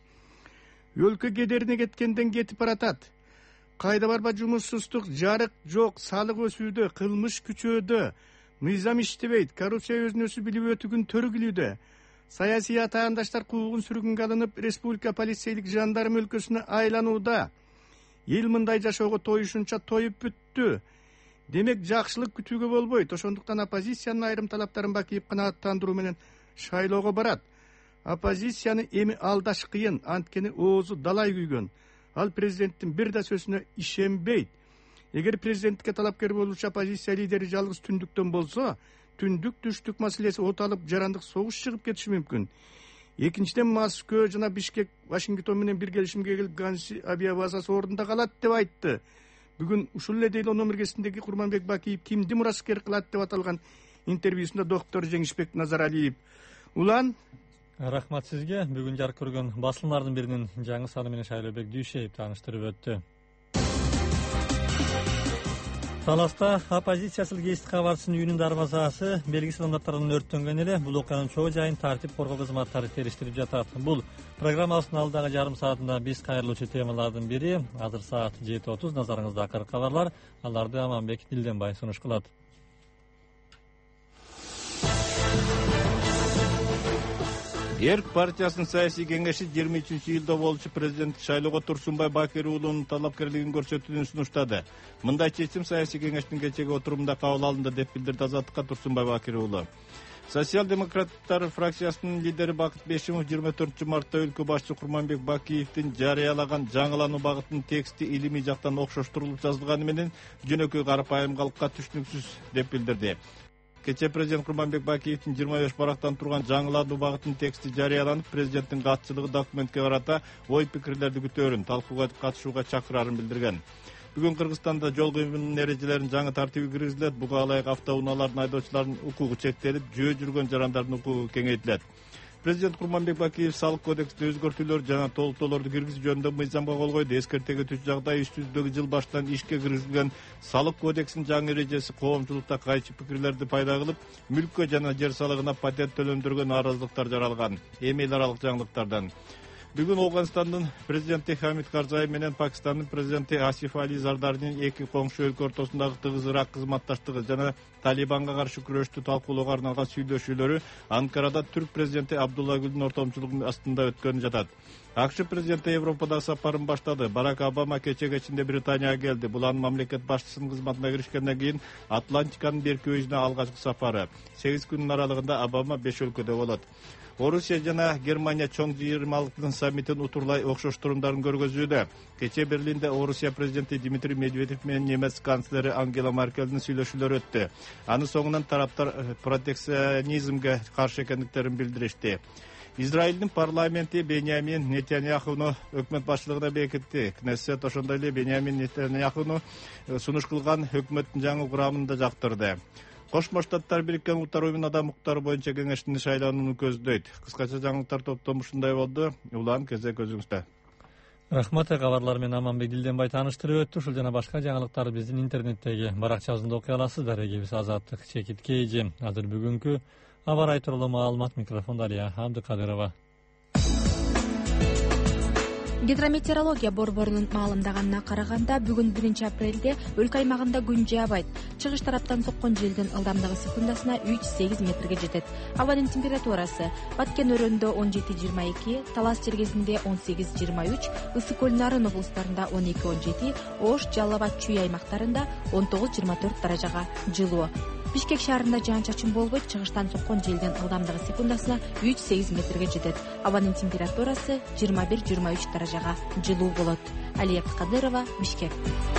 Өлкө кедерине кеткенден кетип баратат. Кайда барба жумушсуздук, жарык жок, салык өсүүдө, кылмыш күчөөдө, мыйзам иштебейт, коррупция өзүн өзү билип өтүгүн төрүгүлүүдө, саясий атаандаштар куугун сүргүнгө алынып, республика полицейлик жандарм өлкөсүнө айланууда. Эл мындай жашоого тоюшунча тоюп бүттү. Демек жакшылык күтүүгө болбойт. Ошондуктан оппозициянын айрым талаптарын бакиып канааттандыруу менен шайлоого барат. Оппозицияны эми алдаш кыйын, анткени оозу далай күйгөн. Ал президенттин бир да сөзүнө ишенбейт. Эгер президенттикке талапкер болуучу оппозиция лидери жалгыз түндүктөн болсо, түндүк түштүк маселеси от алып, жарандык согуш чыгып кетиши мүмкүн. Экинчиден Москва жана Бишкек Вашингтон менен бир келишимге келип Ганси авиабазасы ордунда калат деп айтты. Бүгүн ушул эле Дейлон миргесиндеги Курманбек Бакиев кимди мураскер кылат деп аталган интервьюсунда доктор Жеңишбек Назаралиев. Улан рахмат сизге. Бүгүн жарык көргөн басылмардын биринин жаңы саны менен Шайлообек Дүйшеев тааныштырып өттү. Таласта оппозициялык гезит кабарчысынын үйүнүн дарбазасы белгисиз адамдардын өрттөнгөн эле. Бул окуянын чоо жайын тартип коргоо кызматтары териштирип жатат. Бул программабыздын алдагы жарым саатында биз кайрылуучу темалардын бири. Азыр саат 7:30. Назарыңызда акыркы кабарлар. Аларды Аманбек Дилденбай сунуш кылат. Эрк партиясынын саясий кеңеши 23-июлда болчу президенттик шайлоого Турсунбай Бакир уулунун талапкерлигин көрсөтүүнү сунуштады. Мындай чечим саясий кеңештин кечеги отурумунда кабыл алынды деп билдирди Азаттыкка Турсунбай Бакир уулу. Социал-демократтар фракциясынын лидери Бакыт Бешимов 24-мартта өлкө башчы Курманбек Бакиевдин жарыялаган жаңылануу багытынын тексти илимий жактан окшоштурулуп жазылганы менен жөнөкөй карапайымдылыкка түшүнүксүз деп билдирди. Кече президент Курманбек Бакиевдин 25 барактан турган жаңылануу багытынын тексти жарыяланып, президенттин катчылыгы документке карата ой пикирлерди күтөөрүн, талкууга катышууга чакырарын билдирген. Бүгүн Кыргызстанда жол кыймылынын эрежелеринин жаңы тартиби киргизилет. Буга ылайык автоунаалардын айдоочулардын укугу чектелип, жөө жүргөн жарандардын укугу кеңейтилет. Президент Курманбек Бакиев салык кодексте өзгөртүүлөр жана толуктоолорду киргизүү жөнүндө мыйзамга кол койду. Эскертүүгө түшүп жагдай үстүндөгү жыл баштан ишке киргизилген салык кодексинин жаңы эрежеси коомчулукта кайчы пикирлерди пайда кылып, мүлккө жана жер салыгына патент төлөндүргөн нааразылыктар жаралган. Эми эл аралык жаңылыктардан. Бүгүн Оогандын президенти Хамид Карзай менен Пакистандын президенти Асиф Али Зардаринин эки коңшу өлкө ортосундагы тыгызыраак кызматташтыгы жана Талибанга каршы күрөштү талкуулоого арналган сүйлөшүүлөрү Анкарада түрк президенти Абдулла Гүлдүн ортомчулугу астында өткөнү жатат. АКШ президенти Европадагы сапарын баштады. Барак Обама кече кечинде Британияга келди. Бул анын мамлекет башчысынын кызматына киришкенден кийин Атлантиканын берки өйүнө алгачкы сапары. 8 күнүн аралыгында Обама 5 өлкөдө болот. Орусия жана Германия чоң жыйырмалыктын саммитин утурлай окшоштурумдарын көргөзүүдө. Кече Берлинде Орусия президенти Дмитрий Медведев менен немец канцлери Ангела Меркельдин сүйлөшүүлөрү өттү. Анын соңунан тараптар протекционизмге каршы экендиктерин билдиришти. Израилдин парламенти Беньямин Нетаньяхуну өкмөт башчылыгына бекитти. Кнессет ошондой эле Беньямин Нетаньяхуну сунуш кылган өкмөттүн жаңы курамын да жактырды. Кошмо Штаттар Бириккен Улуттар Уюмунун адам укуктары боюнча кеңештин шайланууну көздөйт. Кыскача жаңылыктар топтому ушундай болду. Улан кезек өзүңүздө. Рахмат, кабарлар менен Аманбек Дилденбай тааныштырып өттү. Ушул жана башка жаңылыктарды биздин интернеттеги баракчабызда окуй аласыздар. Дарегибиз Азаттык Чекиткейжи. Азыр бүгүнкү аба ырайы тууралуу маалымат. Микрофонда Алия Абдыкадырова. Гидрометеорология борборунун маалымдаганына караганда бүгүн 1-апрелде өлкө аймагында күн жаабайт. Чыгыш тараптан соккон желдин ылдамдыгы секундасына 3-8 метрге жетет. Абанын температурасы Баткен өрөөнүндө 17-22, Талас жергесинде 18-23, Ысык көл Нарын облустарында 12-17, Ош, Жалал Абад, Чүй аймактарында 19-24 даражага жылуу. Бишкек шаарында жаан-чачын болбойт. Чыгыштан соккон желдин ылдамдыгы секундасына 3-8 метрге жетет. Абанын температурасы 21-23 даражага жылуу болот. Алия Кадырова, Бишкек.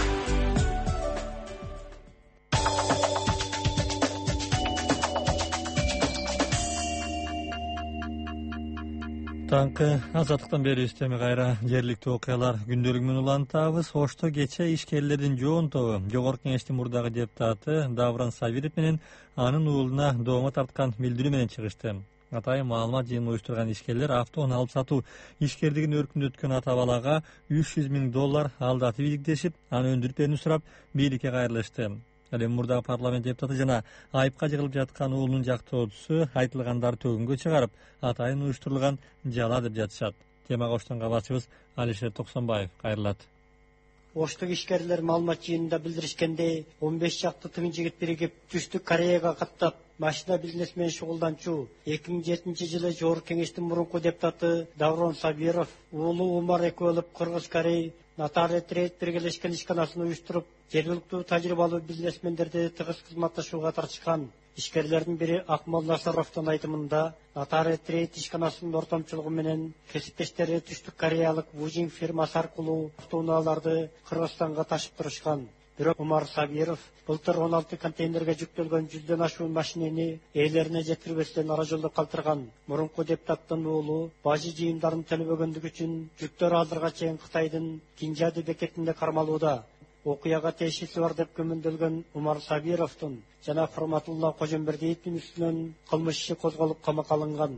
Таңкы азаттыктан бери үстөмө кайра жергиликтүү окуялар күндөлүгүн улантабыз. Ошто кече ишкерлердин жоон тобу Жогорку Кеңештин мурдагы депутаты Давран Сабиров менен анын уулуна доомго тарткан билдирүү менен чыгышты. Атайын маалымат жыйынын уюштурган ишкерлер автоунаа алып сатуу ишкерлигин өркүндөткөн өткөн ата балага $300,000 алдатып ийгдешип, аны өндүрүп берүүнү сурап бийликке кайрылышты. Ал эми мурдагы парламент депутаты жана айыпка жыгылып жаткан уулунун жактоочусу айтылгандарды төгүнгө чыгарып, атайын уюштурулган жала деп жатышат. Темага Оштон кабарчыбыз Алишер Токсонбаев кайрылат. Оштук ишкерлер маалымат жыйынында билдиришкендей, 15 жакты тың жигит биригип Түштүк Кореяга каттап, машина бизнес менен шугулданчу 2007 жылы Жогорку Кеңештин мурунку депутаты Даврон Сабиров уулу Умар экөө болуп Кыргыз Корей Нотариат Трейд биргелешкен ишканасын уюштуруп, жергиликтүү тажрыйбалуу бизнесмендерди тыгыз кызматташууга тартышкан. Ишкерлердин бири Акмал Насаровдун айтымында, Нотариат Трейд ишканасынын ортомчулугу менен кесиптештери Түштүк Кореялык Вужин фирмасы аркылуу автоунааларды Кыргызстанга ташып турушкан. Бирок Умар Сабиров былтыр 16 контейнерге жүктөлгөн 100дөн ашуун машинени ээлерине жеткирбестен ара жолдо калтырган. Мурунку депутаттын уулу бажы жыйымдарын төлөбөгөндүгү үчүн жүктөр азырга чейин Кытайдын Кинжади бекетинде кармалууда. окуяга тиешеси бар деп күмүндөлгөн Умар Сабировдун жана Форматулла Кожомбердиевдин үстүнөн кылмыш иши козголуп камакка алынган.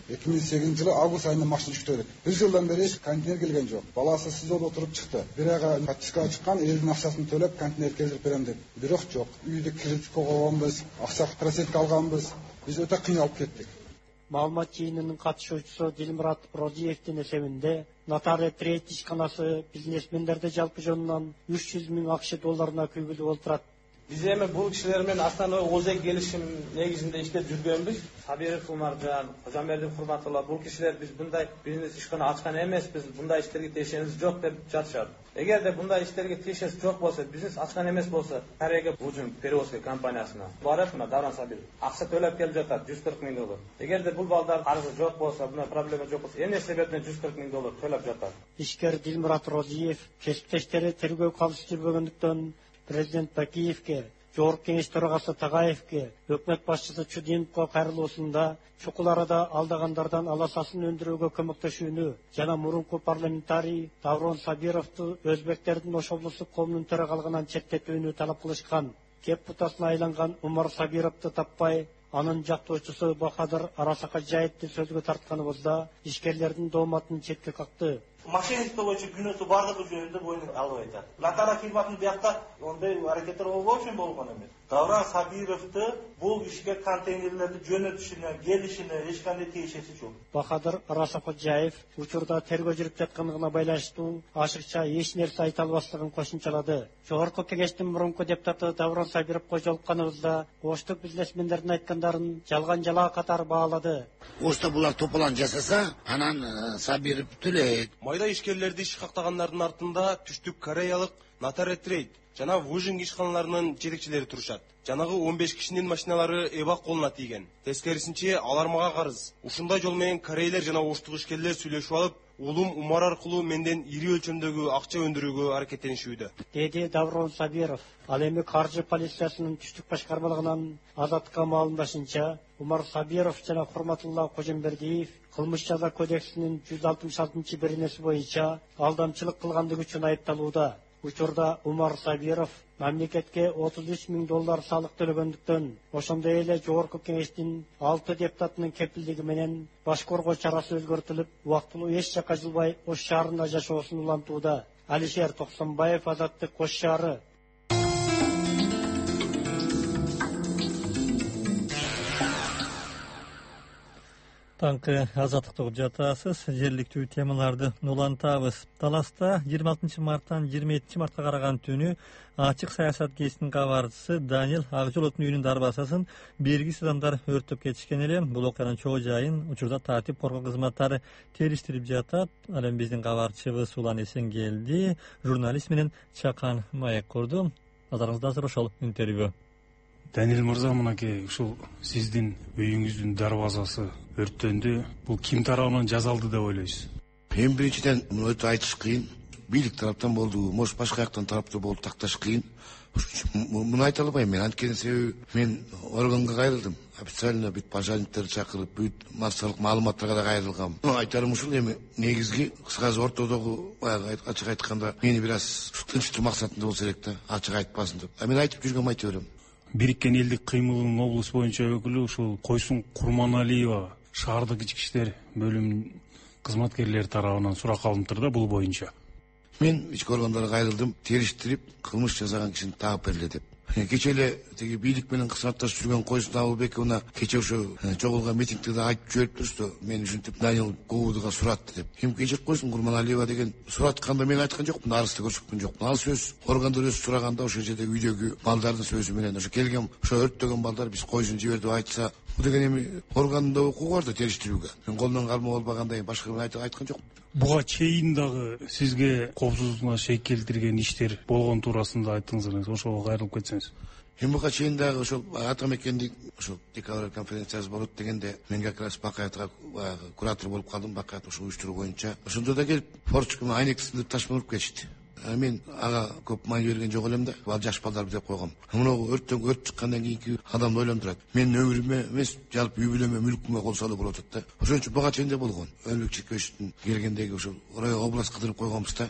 2008 август айында машина жүктөлүк. Бир жылдан бери эч контейнер келген жок. Баласы СИЗОдо отуруп чыкты. Бир айга подпискага чыккан, элдин акчасын төлөп контейнер келтирип берем деп. Бирок жок. Үйдө кредит койгонбуз, акча процентке алганбыз. Биз өтө кыйналып кеттик. Маалымат жыйынынын катышуучусу Дилмурат Розиевдин эсебинде Натаре Трейд ишканасы бизнесмендерди жалпы жонунан 300 000 акш долларына күйгүлүү болуп турат. Биз эми бул кишилер менен Астана ОЗЕК келишим негизинде иштеп жүргөнбүз. Сабиров Умаржан, Кожомбердиев Курматулла, бул кишилер биз мындай бизнес ишкана ачкан эмеспиз, мындай иштерге тиешебиз жок деп жатышат. Эгерде мындай иштерге тиешеси жок болсо, бизнес ачкан эмес болсо, Кореяга Бужун перевозка компаниясына барып, мына Давран Сабиров акча төлөп келип жатат, $140,000. Эгерде бул балдар карызы жок болсо, мына проблема жок болсо, эмне себептен $140,000 төлөп жатат? Ишкер Дилмурат Розиев кесиптештери тергөө калыс жүрбөгөндүктөн президент Бакиевке, Жогорку Кеңеш төрагасы Тагаевке, өкмөт башчысы Чудиновго кайрылуусунда чукул арада алдагандардан аласасын өндүрүүгө көмөктөшүүнү жана мурунку парламентарий Даврон Сабировду өзбектердин Ош облустук коомунун төрагалыгынан четтетүүнү талап кылышкан. Депутатына айланган Умар Сабировду таппай, анын жактоочусу Бахадыр Арасакаджаевди сөзгө тартканыбызда ишкерлердин дооматын четке какты. Мошенничество боюнча күнөөсү бардыгы жөнүндө боюн алып айтат. Натара Килбатын биякта ондай аракеттер болбоо үчүн болгон эмес. Давран Сабировду бул ишке контейнерлерди жөнөтүшүнө, келишине эч кандай тиешеси жок. Бахадыр Арасакаджаев учурда тергөө жүрүп жаткандыгына байланыштуу ашыкча эч нерсе айта албаслыгын кошумчалады. Жогорку Кеңештин мурунку депутаты Давран Сабировго жолукканыбызда Оштук бизнесмендердин айткандарын жалган жалаа катары баалады. Ошто булар тополан жасаса, анан Сабиров төлөйт. Майда ишкерлерди иш кактагандардын артында Түштүк Кореялык Натаре Трейд жана Вужин ишканаларынын жетекчилери турушат. Жанагы 15 кишинин машиналары эбак колуна тийген. Тескерисинче алар мага карыз. Ушундай жол менен корейлер жана оштук ишкерлер сүйлөшүп алып, улум Умар аркылуу менден ири өлчөмдөгү акча өндүрүүгө аракеттенишүүдө. Деди Даврон Сабиров. Ал эми каржы полициясынын Түштүк башкармалыгынан Азаттыкка маалымдашынча, Умар Сабиров жана Форматулла Кожомбердиев кылмыш жаза кодексинин 166-беренеси боюнча алдамчылык кылгандыгы үчүн айыпталууда. Учурда Умар Сабиров мамлекетке $33,000 салык төлөгөндүктөн, ошондой эле Жогорку Кеңештин 6 депутатынын кепилдиги менен баш коргоо чарасы өзгөртүлүп, убактылуу эч жакка жылбай Ош шаарында жашоосун улантууда. Алишер Токсонбаев, Азаттык, Ош шаары. Таңкы азаттыкты угуп жатасыз. Жергиликтүү темаларды улантабыз. Таласта 26 марттан 27 мартка караган түнү ачык саясат гезитинин кабарчысы Даниэл Акжоловдун үйүнүн дарбазасын бергисиз адамдар өрттөп кетишкен эле. Бул окуянын чоо жайын учурда тартип коргоо кызматтары териштирип жатат. Ал эми биздин кабарчыбыз Улан Эсенгелди журналист менен чакан маек курду. Назарыңызда азыр ошол интервью. Даниэл мырза, мынакей ушул сиздин үйүңүздүн дарбазасы өрттөндү. Бул ким тарабынан жасалды деп ойлойсуз? Эми биринчиден өтө айтыш кыйын. Бийлик тараптан болду, может башка жактан тараптан болду, такташ кыйын. Муну айта албайм мен. Анткени себеби мен органга кайрылдым. Официально бүт пожарниктерди чакырып, бүт массалык маалыматтарга да кайрылгам. Айтарым ушул, эми негизги кыскасы ортодогу баягы ачык айтканда мени бир аз тынчтуу максатында болсо элек да, ачык айтпасын деп. Мен айтып жүргөм айта берем. Бириккен элдик кыймылынын облус боюнча өкүлү ушул Койсун Курманалиева шаардык ички иштер бөлүмүнүн кызматкерлери тарабынан сурак алынып да бул боюнча. Мен ички органдарга кайрылдым, териштирип, кылмыш жасаган кишини таап бергиле деп. Кече эле тиги бийлик менен кызматташып жүргөн Койсун Абылбековна кече ошо чогулган митингде да айтып жибериптирсизби, мени ушинтип Даниэл Говудга суратты деп. Ким кечирип койсун, Курманалиева деген суратканда мен айткан жокмун, арызды көрсөткөн жокмун. Ал сөз органдар өзү сураганда ошо жерде үйдөгү балдардын сөзү менен ошо келген ошо өрттөгөн балдар биз койсун жибер деп айтса, бул деген эми органда укугу бар да териштирүүгө. Мен колдон кармоо болбагандай башка бир айткан жокмун. Буга чейин дагы сизге коопсуздугуна шек келтирген иштер болгон туурасында айттыңыз, ошого кайрылып кетсеңиз. Эми буга чейин дагы ошол атамекендик ошол декабрь конференциясы болот дегенде мен как раз Бакаевга куратор болуп калдым. Бакаев ошол уюштуруу боюнча. Ошондо да келип форчканы айнектисинде ташма уруп кетишти. Мен ага көп маани берген жок элем да, ал жаш балдар деп койгом. Мына өрт чыккандан кийинки адамды ойлондурат. Мен өмүрүмө эмес, жалпы үй бүлөмө, мүлкүмө кол салуу болуп атат да. Ошон үчүн буга чейин да болгон. Өлбүк Чиркөөчтүн келгендеги ошол область кыдырып койгонбуз да.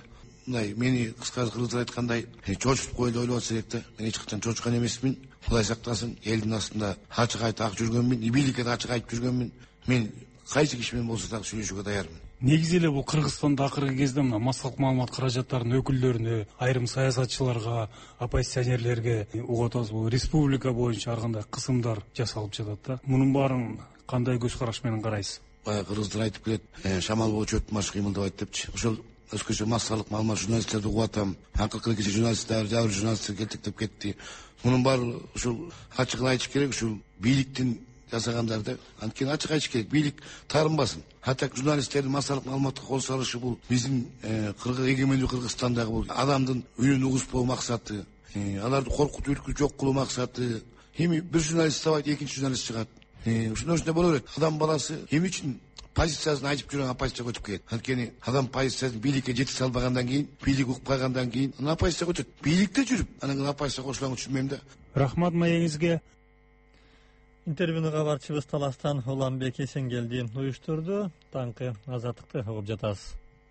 мындай мени кыскасы кыргыздар айткандай чочутуп койду ойлоп атса керек да. Мен эч качан чочкан эмесмин. Кудай сактасын, элдин астында ачык айтып жүргөнмүн, бийликке да ачык айтып жүргөнмүн. Мен кайсы киши менен болсо дагы сүйлөшүүгө даярмын. Негизи эле бул Кыргызстанда акыркы кезде мына массалык маалымат каражаттарынын өкүлдөрүнө, айрым саясатчыларга, оппозиционерлерге угуп атабыз, бул республика боюнча ар кандай кысымдар жасалып жатат да. Мунун баарын кандай көз караш менен карайсыз? Баягы кыргыздар айтып келет, шамал болчу өт марш кыймылдабайт депчи. Ошол өзгөчө массалык маалымат журналисттерди угуп атам. Акыркы кече журналисттер, жабыр журналисттер келтектеп кетти. Мунун баары ушул ачыгын айтыш керек, ушул бийликтин жасагандарды анткени ачык айтыш керек. Бийлик таарынбасын. Хатта журналисттердин массалык маалыматка кол салышы бул биздин эгемендүү Кыргызстандагы бул адамдын үнүн угуспоо максаты, аларды коркутуп үркүп жок кылуу максаты. Эми бир журналист сабайт, экинчи журналист чыгат. Ушундай боло берет. Адам баласы эмне үчүн позициясын айтып жүргөн оппозицияга өтүп кетет? Анткени адам позициясын бийликке жеткизе албагандан кийин, бийлик угуп калгандан кийин анан оппозицияга өтөт. Бийликте жүрүп, анан оппозицияга кошулаган түшүнбөйм да. Рахмат маегиңизге. Интервьюну кабарчыбыз Таластан Уланбек Эсенгелди уюштурду. Таңкы азаттыкты угуп жатасыз.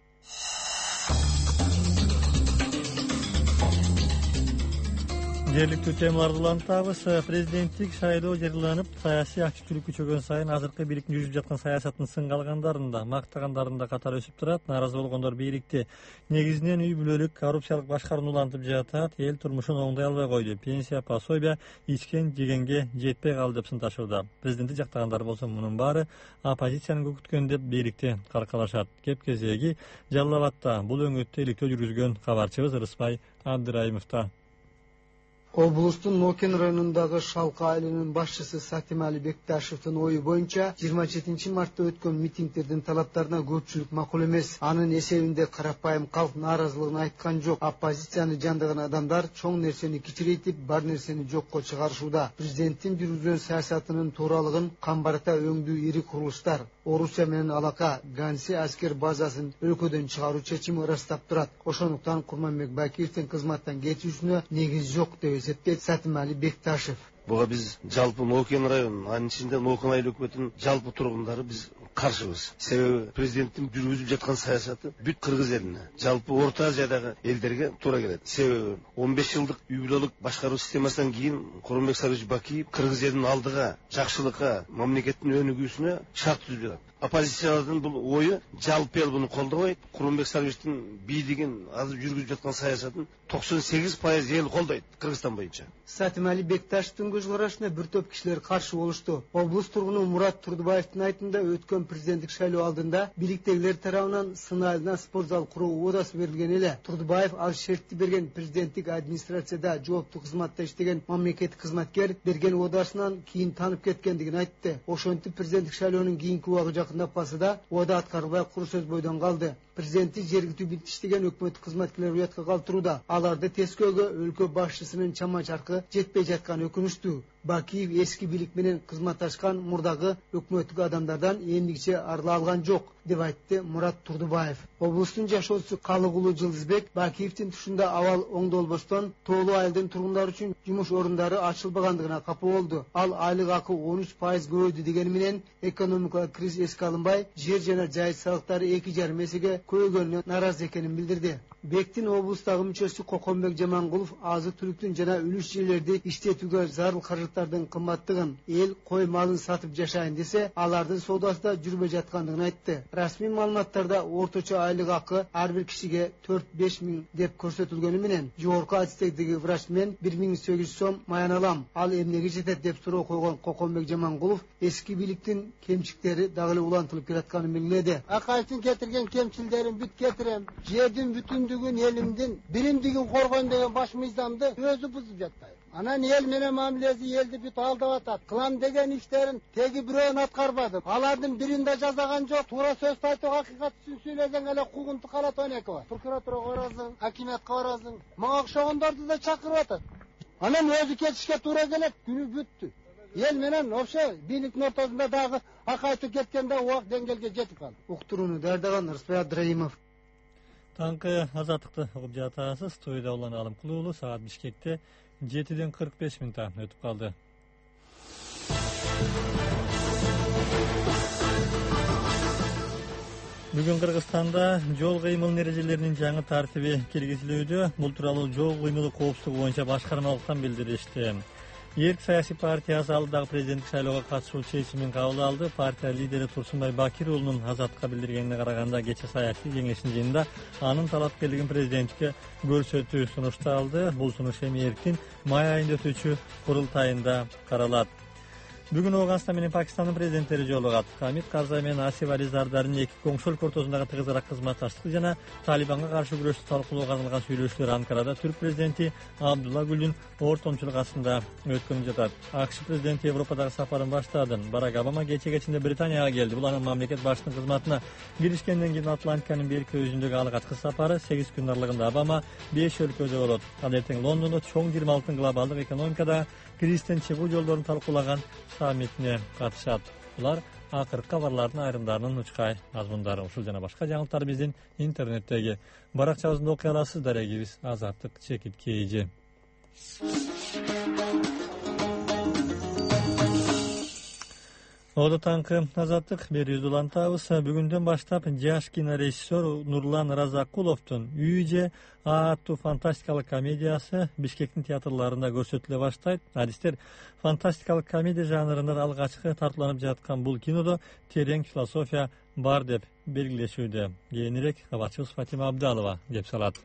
Жергиликтүү темаларды улантабыз. Президенттик шайлоо жарыяланып, саясий активдүүлүк күчөгөн сайын азыркы бийликтин жүргүзүп жаткан саясатын сынгалгандарын да, мактагандарын да катары өсүп турат. Нааразы болгондор бийликти негизинен үй бүлөлүк коррупциялык башкарууну улантып жатат. Эл турмушун оңдой албай койду. Пенсия, пособия ичкен жегенге жетпей калды деп сын ташууда. Президентти жактагандар болсо мунун баары оппозициянын көкүткөн деп бийликти каркалашат. Кеп кезеги Жалал Абадта бул өңөттө иликтөө жүргүзгөн кабарчыбыз Рыспай Абдырайымовдо. Облустун Нокен районундагы Шалка айылынын башчысы Сатимали Бекташевдин ою боюнча 27 мартта өткөн митингдердин талаптарына көпчүлүк макул эмес. Анын эсебинде карапайым калк нааразылыгын айткан жок. Оппозицияны жандаган адамдар чоң нерсени кичирейтип, бар нерсени жокко чыгарышууда. Президенттин жүргүзгөн саясатынын тууралыгын камбарта өңдүү ири курулуштар, Орусия менен алака, Ганси аскер базасын өлкөдөн чыгаруу чечими ырастап турат. Ошондуктан Курманбек Бакиевдин кызматтан кетүүсүнө негиз жок деп эсептейт Сатимали Бекташев. Буга биз жалпы Нокен районунун, анын ичинде Нокен айыл өкмөтүнүн жалпы тургундары биз каршыбыз. Себеби президенттин жүргүзүп жаткан саясаты бүт кыргыз элине, жалпы Орто Азиядагы элдерге туура келет. Себеби 15 жылдык үй бүлөлүк башкаруу системасынан кийин Курманбек Сарыч Бакиев кыргыз элинин алдыга, жакшылыкка, мамлекеттин өнүгүүсүнө шарт түзүп жатат. Оппозициялардын бул ою жалпы эл буну колдобойт. Курманбек Сарычтын бийлигин азыр жүргүзүп жаткан саясатын 98% эл колдойт Кыргызстан боюнча. Сатимали Бекташевдин көз карашына бир топ кишилер каршы болушту. Облус тургуну Мурат Турдубаевдин айтымында өткөн президенттик шайлоо алдында бийликтегилер тарабынан сынайлана спортзал куруу уодасы берилген эле. Турдубаев ал шертти берген президенттик администрацияда жооптуу кызматта иштеген мамлекеттик кызматкер берген уодасынан кийин танып кеткендигин айтты. Ошентип президенттик шайлоонун кийинки убагы жакындап калса да уада аткарылбай куру сөз бойдон калды. Президенtti жергиликтүү бит иштеген өкмөт кызматкерлери уятка калтырууда. Аларды тескөөгө өлкө башчысынын чама чаркы жетпей жатканы өкүнүчтүү. Бакиев эски бийлик менен кызматташкан мурдагы өкмөттүк адамдардан эмдикче арыла алган жок деп айтты Мурат Турдубаев. Облустун жашоочусу Калыгулуу Жылдызбек Бакиевдин тушунда абал оңдолбостон тоолуу айылдын тургундары үчүн жумуш орундары ачылбагандыгына капа болду. Ал айлык акы 13% көбөйдү дегени менен экономикалык кризис эске алынбай, жер жана жайыт салыктары 2,5 эсеге көбөйгөнүнө нааразы экенин билдирди. Бектин облустагы мүчөсү Коконбек Жамангулов азык-түлүктүн жана үлүш жерлерди иштетүүгө зарыл каражаттардын кымбаттыгын, эл кой малын сатып жашайын десе, алардын соодасы да жүрбөй жаткандыгын айтты. Расмий маалыматтарда орточо айлык акы ар бир кишиге 4-5 миң деп көрсөтүлгөнү менен, жогорку адистегидеги врач мен 1800 сом маян алам. Ал эмнеге жетет деп суроо койгон Коконбек Жамангулов эски бийликтин кемчиктери дагы эле улантылып келатканын белгиледи. Акайдын кетирген кемчилдерин бүт кетирем. Жердин бүтүндүгүн, элимдин биримдигин коргойм деген баш мыйзамды өзү бузуп жатат. Анан эл менен мамилеси элди бүт алдап атат. Кылам деген иштерин теги бирөөнү аткарбады. Алардын бирин да жазаган жок. Туура сөз айтып, акыйкат үчүн сүйлөсөң эле кугунту калат 12 бар. Прокуратурага барасың, акиматка барасың. Мага окшогондорду да чакырып атат. Анан өзү кетишке туура келет. Күнү бүттү. Ел менен вообще бийликтин ортосунда дагы акайтып кеткенде убак деңгээлге жетип калды. Уктурууну даярдаган Рыспай Абдырайымов. Таңкы азаттыкты угуп жатасыз. Студияда Улан Алымкулуулу, саат Бишкекте 7:45 өтүп калды. Бүгүн Кыргызстанда жол кыймыл эрежелеринин жаңы тартиби киргизилүүдө. Бул тууралуу жол кыймылы коопсуздугу боюнча башкармалыктан билдиришти. Эрк саясий партиясы алдыдагы президенттик шайлоого катышуу чечимин кабыл алды. Партия лидери Турсунбай Бакир уулунун Азатка билдиргенине караганда, кечээ саясий кеңештин жыйынында анын талапкерлигин президентке көрсөтүү сунушталды. Бул сунуш эми Эрктин май айында өтүүчү курултайында каралат. Бүгүн Ооганстан менен Пакистандын президенттери жолугат. Хамид Карзай менен Асиф Али Зардарынын эки коңшу өлкө ортосундагы тыгызыраак кызматташтык жана Талибанга каршы күрөштү талкуулоого арналган сүйлөшүүлөр Анкарада түрк президенти Абдулла Гүлдүн ортомчулук астында өткөнүп жатат. АКШ президенти Европадагы сапарын баштады. Барак Обама кече-кечинде Британияга келди. Бул анын мамлекет башчысынын кызматына киришкенден кийин Атлантиканын берки өзүндөгү алгачкы сапары. 8 күн аралыгында Обама 5 өлкөдө болот. Ал эртең Лондондо чоң 26 глобалдык экономикада кристен чыгуу жолдорун талкуулаган саммитине катышат. Булар акыркы кабарлардын айрымдарынын учкай мазмундары. Ушул жана башка жаңылыктар биздин интернеттеги баракчабызда окуй аласыз. Дарегибиз Азаттык Чекит Кейжи. Ода таңкы Азаттык берүүбүздү улантабыз. Бүгүндөн баштап жаш кинорежиссер Нурлан Разакуловдун «Үйже» аттуу фантастикалык комедиясы Бишкектин театрларында көрсөтүлө баштайт. Адистер фантастикалык комедия жанрында алгачкы тартууланып жаткан бул кинодо терең философия бар деп белгилешүүдө. Кийинирээк кабарчыбыз Фатима Абдалова кеп салат.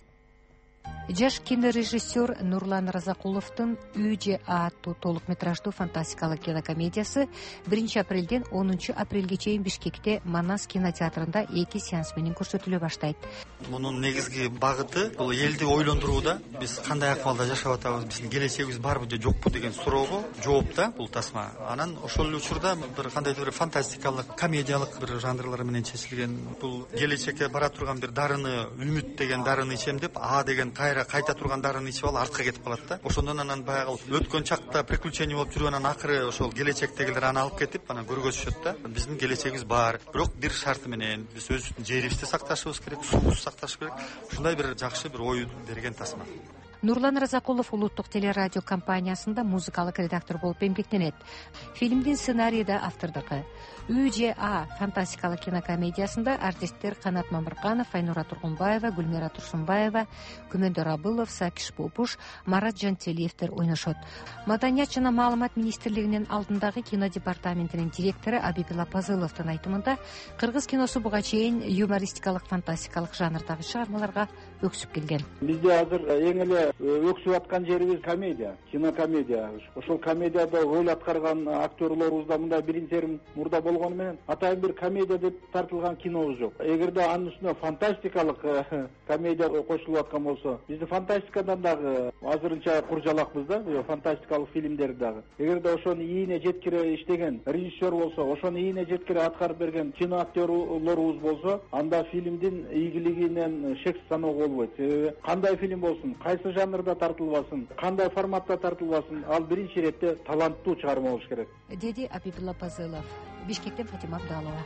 Жаш кинорежиссер Нурлан Разакуловдун «Үйже» аттуу толук метраждуу фантастикалык кинокомедиясы 1 апрелден 10 апрелге чейин Бишкекте Манас кинотеатрында 2 сеанс менен көрсөтүлө баштайт. Мунун негизги багыты бул элди ойлондурууда. Биз кандай акыбалда жашап атабыз, биздин келечегибиз барбы же жокпу деген суроого жооп да бул тасма. Анан ошол учурда бир кандайдыр бир фантастикалык, комедиялык бир жанрлар менен чечилген. Бул келечекке бара турган бир дарыны, үмүт деген дарыны ичем деп, деген кайта турган дарыны ичип алып артка кетип калат да. Ошондон анан баягы өткөн чакта приключение болуп жүргөн, анан акыры ошол келечектегилер аны алып кетип, анан көргөзүшөт да. Биздин келечегибиз бар, бирок бир шарты менен биз өзүбүздүн жерибизди сакташыбыз керек, суубузду сакташ керек. Ушундай бир жакшы бир ой берген тасма. Нурлан Разакулов улуттук телерадио компаниясында музыкалык редактор болуп эмгектенет. Фильмдин сценарийи да автордуку. «Үйже» фантастикалык кинокомедиясында артисттер Канат Мамырканов, Айнура Тургунбаева, Гүлмира Турсунбаева, Күмөндөр Абылов, Сакиш Попуш, Марат Жантелиевдер ойношот. Маданият жана маалымат министрлигинин алдындагы кино департаментинин директору Абиб Лапазыловдун айтымында, кыргыз киносу буга чейин юмористикалык фантастикалык жанрдагы чыгармаларга өксүп келген. Бизде азыр эң эле өксүп аткан жерибиз комедия, кинокомедия. Ошол комедияда роль аткарган актерлорубуз да мындай биринтерим мурда болгону менен атайын бир комедия деп тартылган кинобуз жок. Эгерде анын үстүнө фантастикалык комедия кошулуп аткан болсо, бизди фантастикадан дагы азырынча куржалакпыз да, фантастикалык фильмдер дагы. Эгерде ошону ийине жеткире иштеген режиссер болсо, ошону ийине жеткире аткарып берген кино актерлорубуз болсо, анда фильмдин ийгилигинен шексиз саноого болбойт. Себеби кандай фильм болсун, кайсы жанрда тартылбасын, кандай форматта тартылбасын, ал биринчи иретте таланттуу чыгарма болуш керек, деди Абиб Лапазылов. Бишкектен Фатима Абдалова.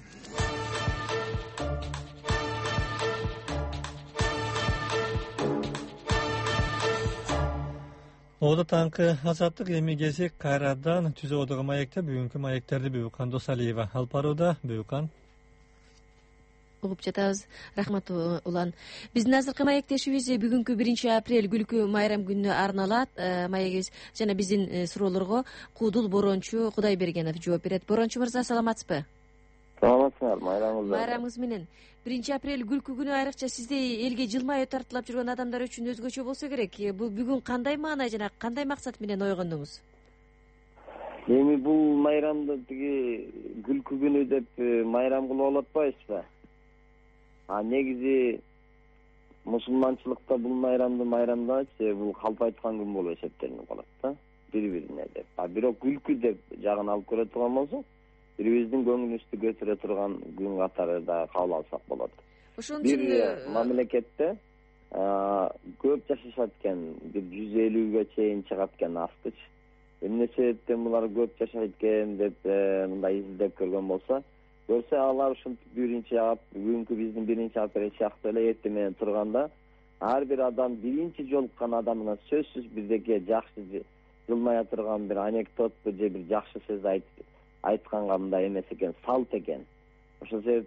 Ода таңкы Азаттык эми кезек кайрадан түзө одого маекте бүгүнкү маектерди Бүйүкан Досалиева алып барууда. Бүйүкан. Угуп жатабыз. Рахмат улан. Биздин азыркы маектешибиз бүгүнкү 1 апрель күлкү майрам күнүнө арналат. Маегибиз жана биздин суроолорго Куудул Борончу Кудайбергенов жооп берет. Борончу мырза, саламатсызбы? Саламатсыңар, майрамыңыз. Майрамыңыз менен. 1 апрель күлкү күнү айрыкча сиздей элге жылмайып тартылап жүргөн адамдар үчүн өзгөчө болсо керек. Бул бүгүн кандай маана жана кандай максат менен ойгондуңуз? Эми бул майрамды тиги күлкү күнү деп майрам кылып алып атпайбызбы? Негизи мусулманчылыкта бул майрамды майрамдачы, бул калп айткан күн болуп эсептелинип калат да, бири-бирине деп. Бирок күлкү деп жагын алып көрө турган болсок, бирибиздин көңүлүбүздү көтөрө турган күн катары да кабыл алсак болот. Бир мамлекетте көп жашашат экен, бир 150ге чейин чыгат экен астыч. Эмне себептен булар көп жашайт экен деп мындай издеп көргөн болсо, көрсө алар ушинтип бүгүнкү биздин 1 апрель сыяктуу эле эртең менен турганда, ар бир адам биринчи жолуккан адамына сөзсүз бирдеке жакшы жылмая турган бир анекдотпу же бир жакшы сөз айтканга мындай эмес экен, салт экен. Ошол себептен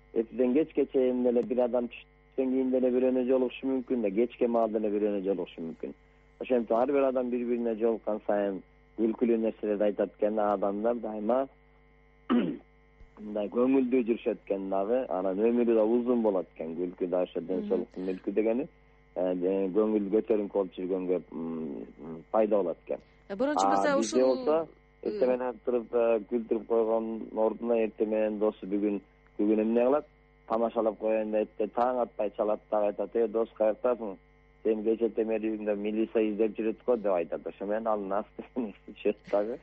эртеден кечке чейин деле бир адам түштөн кийин деле бирөөнө жолугушу мүмкүн да, кечке маал деле бирөөнө жолугушу мүмкүн. Ошентип ар бир адам бири бирине жолуккан сайын күлкүлүү нерселерди айтат экен, адамдар дайыма мындай көңүлдүү жүрүшөт экен дагы, анан өмүрү да узун болот экен. Күлкү да ошо ден соолуктун мүлкү дегени, көңүл көтөрүңкү болуп жүргөнгө пайда болот экен. Борончу мырза, ушул эртең менен туруп күлдүрүп койгон ордуна эртең менен досу бүгүн эмне кылат? Тамашалап коеюн дейт, таң атпай чалат дагы айтат: "Дос, каяктасың? Сен кечетем үйүңдө милиция издеп жүрөт го" деп айтат. Ошо менен ал астын чөт дагы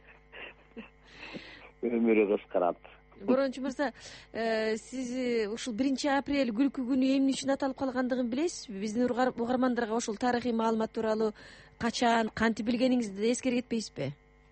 өмүрү кыскарат. Борончу мырза, сиз ушул 1 апрель күлкү күнү эмне үчүн аталып калгандыгын билесизби? Биздин угармандарга ушул тарыхый маалымат тууралуу качан, кантип билгениңизди эскерге кетпейсизби?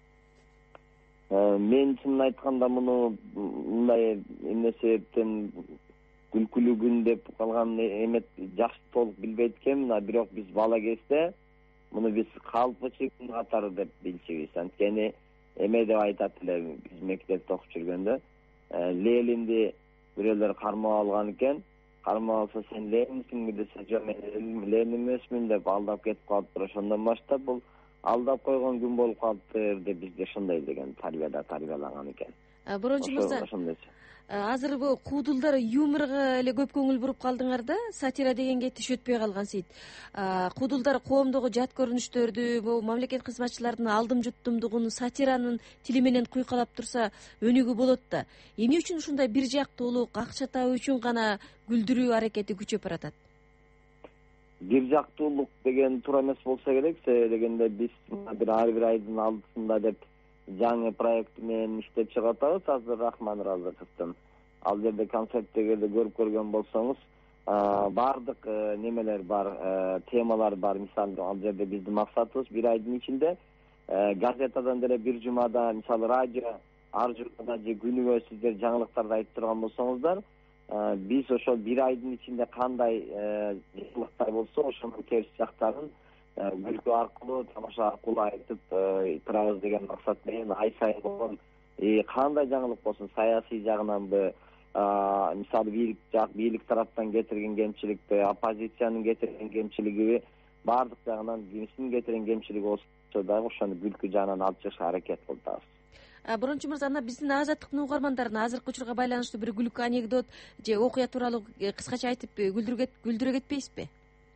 Мен чынын айтканда муну мындай эмне себептен күлкүлүү күн деп калган эмет жакшы толук билбейт экенмин, бирок биз бала кезде муну биз калпычы күн катары деп билчүбүз. Анткени эме деп айтат эле биз мектепте окуп жүргөндө, Ленинди бирөөлөр кармап алган экен. Кармап алса сен Ленинсиңби десе, жок мен Ленин эмесмин деп алдап кетип калыптыр. Ошондон баштап бул алдап койгон күн болуп калыптыр деп бизде ошондой деген тарбиялаган экен. Борончу мырза, азыр бул куудулдар юморго эле көп көңүл буруп калдыңар да, сатира дегенге тиш өтпөй калган сейт. Куудулдар коомдогу жат көрүнүштөрдү, бул мамлекет кызматчылардын алдым жуттумдугун сатиранын тили менен куйкалап турса өнүгүү болот да. Эмне үчүн ушундай бир жактуулук, акча табуу үчүн гана күлдүрүү аракети күчөп баратат? Бир жактуулук деген туура эмес болсо керек, себеби дегенде биз ар бир айдын алдысында деп жаңы проект менен иштеп чыгып атабыз. Азыр Рахман Разыковдун ал жерде концерттегилди көрүп көргөн болсоңуз, баардык немелер бар, темалар бар. Мисалы, ал жерде биздин максатыбыз бир айдын ичинде газетадан деле бир жумада, мисалы радио ар жумада же күнүгө сиздер жаңылыктарды айтып турган болсоңуздар, биз ошол бир айдын ичинде кандай жаңылыктар болсо, ошонун терс жактарын күлкү аркылуу, тамаша аркылуу айтып турабыз деген максат менен ай сайын болгон кандай жаңылык болсун, саясий жагынанбы, мисалы бийлик тараптан кетирген кемчиликти, оппозициянын кетирген кемчилигиби, баардык жагынан кимдин кетирген кемчилиги болсо дагы ошону күлкү жагынан алып чыгышка аракет кылып атабыз. Борончу мырза, биздин Азаттыктын угармандарына азыркы учурга байланыштуу бир күлкү анекдот же окуя тууралуу кыскача айтып күлдүрө кетпейсизби?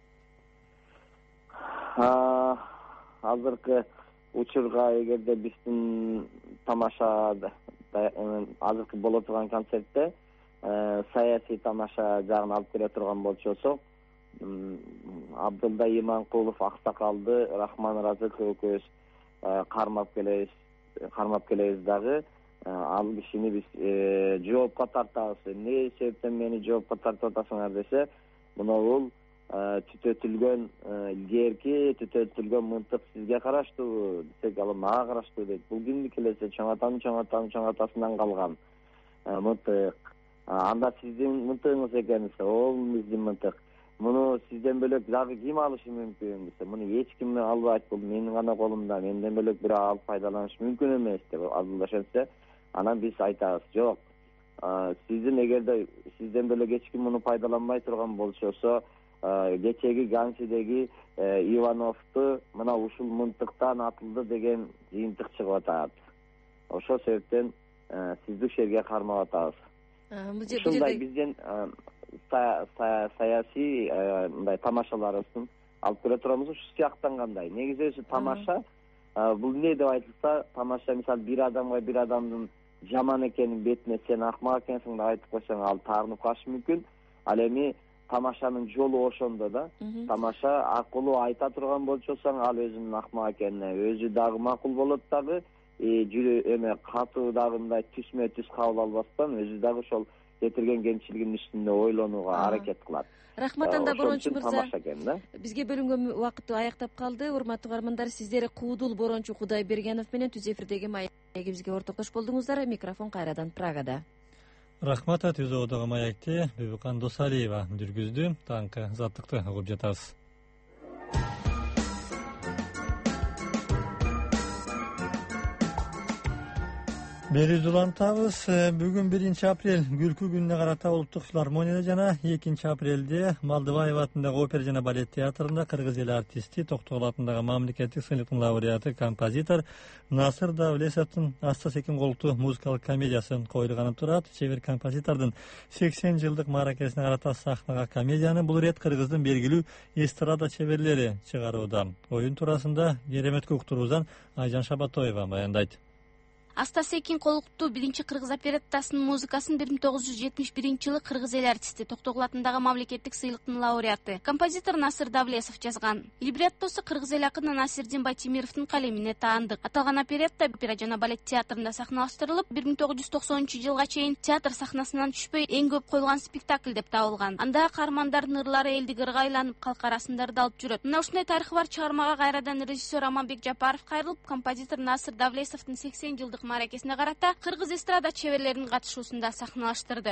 Азыркы учурга эгерде биздин тамаша азыркы боло турган концертте саясий тамаша жагын алып келе турган болчусок, Абдылда Иманкулов аксакалды Рахман Разыков экөөбүз кармап келебиз дагы. Ал кишини биз жоопко тартабыз. Эмне себептен мени жоопко тартып атасыңар десе, мына бул түтөтүлгөн илгерки түтөтүлгөн мынтык сизге караштуу десек, ал мага караштуу дейт. Бул кимдики элесе чоң атасынан калган мынтык. Анда сиздин мынтыгыңыз экен десе, ол биздин мынтык. Муну сизден бөлөк дагы ким алышы мүмкүн десе, муну эч ким албайт, бул менин гана колумда, менден бөлөк бирөө алып пайдаланышы мүмкүн эмес деп азылдашса, анан биз айтабыз, жок, эгерде сизден бөлөк эч ким муну пайдаланбай турган болчосо, кечеги Ганчидеги Ивановду мына ушул мынтыктан атылды деген жыйынтык чыгып атат. Ошол себептен сизди ушул жерге кармап атабыз. Ушундай бизден саясий мындай тамашаларыбыздын алып келе турабыз. Ушу сыяктангандай. Негизи ошо тамаша бул эмне деп айтылса, тамаша мисалы бир адамга бир адамдын жаман экенин бетине сен акмак экенсиң деп айтып койсоң, ал таарынып калышы мүмкүн. Ал эми тамашанын жолу ошондо да. Тамаша аркылуу айта турган болчосоң, ал өзүнүн акмак экенине өзү дагы макул болот дагы, катуу дагы мындай түсмө түз кабыл албастан өзү дагы ошол кетирген кемчилигинин үстүндө ойлонууга аракет кылат. Рахмат анда Борончу мырза. Бизге бөлүнгөн убакыт аяктап калды. Урматтуу угармандар, сиздер Куудул Борончу Кудайбергенов менен түз эфирдеги маегибизге ортоктош болдуңуздар. Микрофон кайрадан Прагада. Рахмат, түз одого маекти Бибикан Досалиева жүргүздү. Таңкы заттыкты угуп жатабыз. Бери улантабыз. Бүгүн 1-апрель Күлкү күнүнө карата Улуттук филармонияда жана 2-апрелде Малдыбаева атындагы опера жана балет театрында кыргыз эл артисти, Токтогул атындагы мамлекеттик сыйлыктын лауреаты, композитор Насыр Давлесовдун Аста Секин колтуу музыкалык комедиясы коюлганып турат. Чебер композитордун 80 жылдык мааракесине карата сахнага комедияны бул ирет кыргыздын белгилүү эстрада чеберлери чыгарууда. Оюн туурасында кереметке уктуруузан Айжан Шабатоева баяндайт. Аста Секин колтуу 1-кыргыз опереттасынын музыкасын 1971-жылы кыргыз эл артисти, Токтогул атындагы мамлекеттик сыйлыктын лауреаты, композитор Насыр Давлесов жазган. Либреттосу кыргыз эл акыны Насирдин Байтимировдун калемине таандык. Аталган оперетта опера жана балет театрында сахналаштырылып, 1990-жылга чейин театр сахнасынан түшпөй эң көп коюлган спектакль деп табылган. Анда каармандардын ырлары элдик ырга айланып, калкара сындарды алып жүрөт. Мына ушундай тарыхы бар чыгармага кайрадан режиссер Аманбек Жапаров кайрылып, композитор Насыр Давлесовдун 80 жылдык мааракесине карата кыргыз эстрада чеберлеринин катышуусунда сахналаштырды.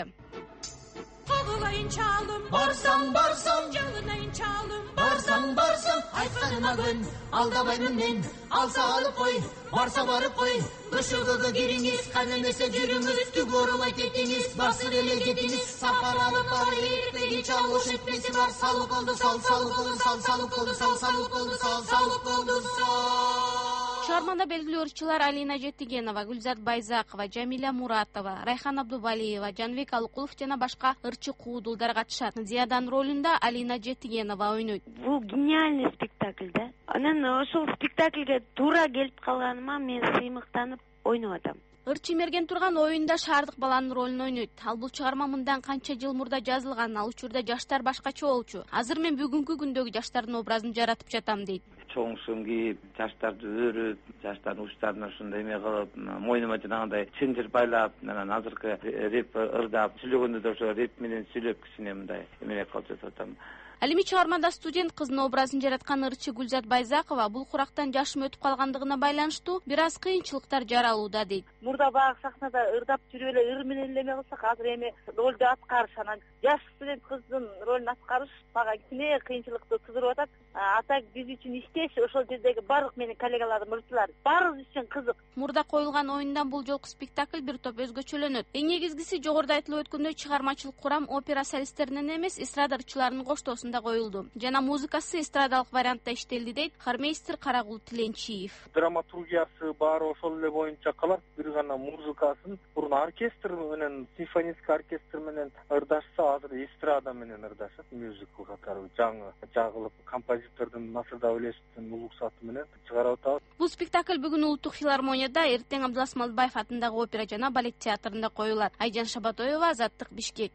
Кагылайын чалым, барсам, барсам, жалынайын чалым, барсам, барсам, айтканыма көн, алдабаймын мен, алса алып кой, барса барып кой, ышыгыга кириңиз, кан эмесе жүрүңүз, түгө орулай кетиңиз, басыр эле кетиңиз, сапар алып барайык, деген чалыш этмеси бар, салык болду сал, салык болду сал, салык болду сал, салык болду сал, салык болду сал. Чыгармада белгилүү ырчылар Алина Жетигенова, Гүлзат Байзакова, Жамиля Муратова, Райхан Абдубалиева, Жанбек Алыкулов жана башка ырчы куудулдар катышат. Зиядан ролунда Алина Жетигенова ойнойт. Бул гениальный спектакль да. Анан ошол спектакльге туура келип калганыма мен сыймыктанып ойноп атам. Ырчы мерген турган оюнда шаардык баланын ролун ойнойт. Ал бул чыгарма мындан канча жыл мурда жазылган, ал учурда жаштар башкача болчу. Азыр мен бүгүнкү күндөгү жаштардын образын жаратып жатам дейт. Чоң шым кийип, жаштарды өрүп, жаштардын учтарына ушундай эме кылып, мойнума жанагындай чынжыр байлап, анан азыркы реп ырдап, сүйлөгөндө да ошо реп менен сүйлөп кичине мындай эмелеп калып жатып атам. Ал эми чыгармада студент кыздын образын жараткан ырчы Гүлзат Байзакова бул курактан жашым өтүп калгандыгына байланыштуу бир аз кыйынчылыктар жаралууда дейт. Мурда баягы сахнада ырдап жүрүп эле ыр менен эле эме кылсак, азыр эми ролду аткарыш, анан жаш студент кыздын ролун аткарыш мага кичине кыйынчылыкты туудуруп атат. Атак биз үчүн иштеш, ошол жердеги барлык менин коллегаларым, ырчылар баарыбыз үчүн кызык. Мурда коюлган оюндан бул жолку спектакль бир топ өзгөчөлөнөт. Эң негизгиси жогоруда айтылып өткөндөй чыгармачылык курам опера солисттеринен эмес, эстрада ырчыларынын коштоосунда коюлду. Жана музыкасы эстрадалык вариантта иштелди дейт хармейстер Карагул Тиленчиев. Драматургиясы баары ошол эле боюнча калат. Бир гана музыкасын мурун оркестр менен, симфонический оркестр менен ырдашса, азыр эстрада менен ырдашат. Мюзикл катары жаңы жагылып, композитордун Насыр Давлесовдун улуксаты менен чыгарып атабыз. Бул спектакль бүгүн Улуттук филармонияда, эртең Абдулас Малдыбаев атындагы опера жана балет театрында коюлат. Айжан Шабатоева, Азаттык, Бишкек.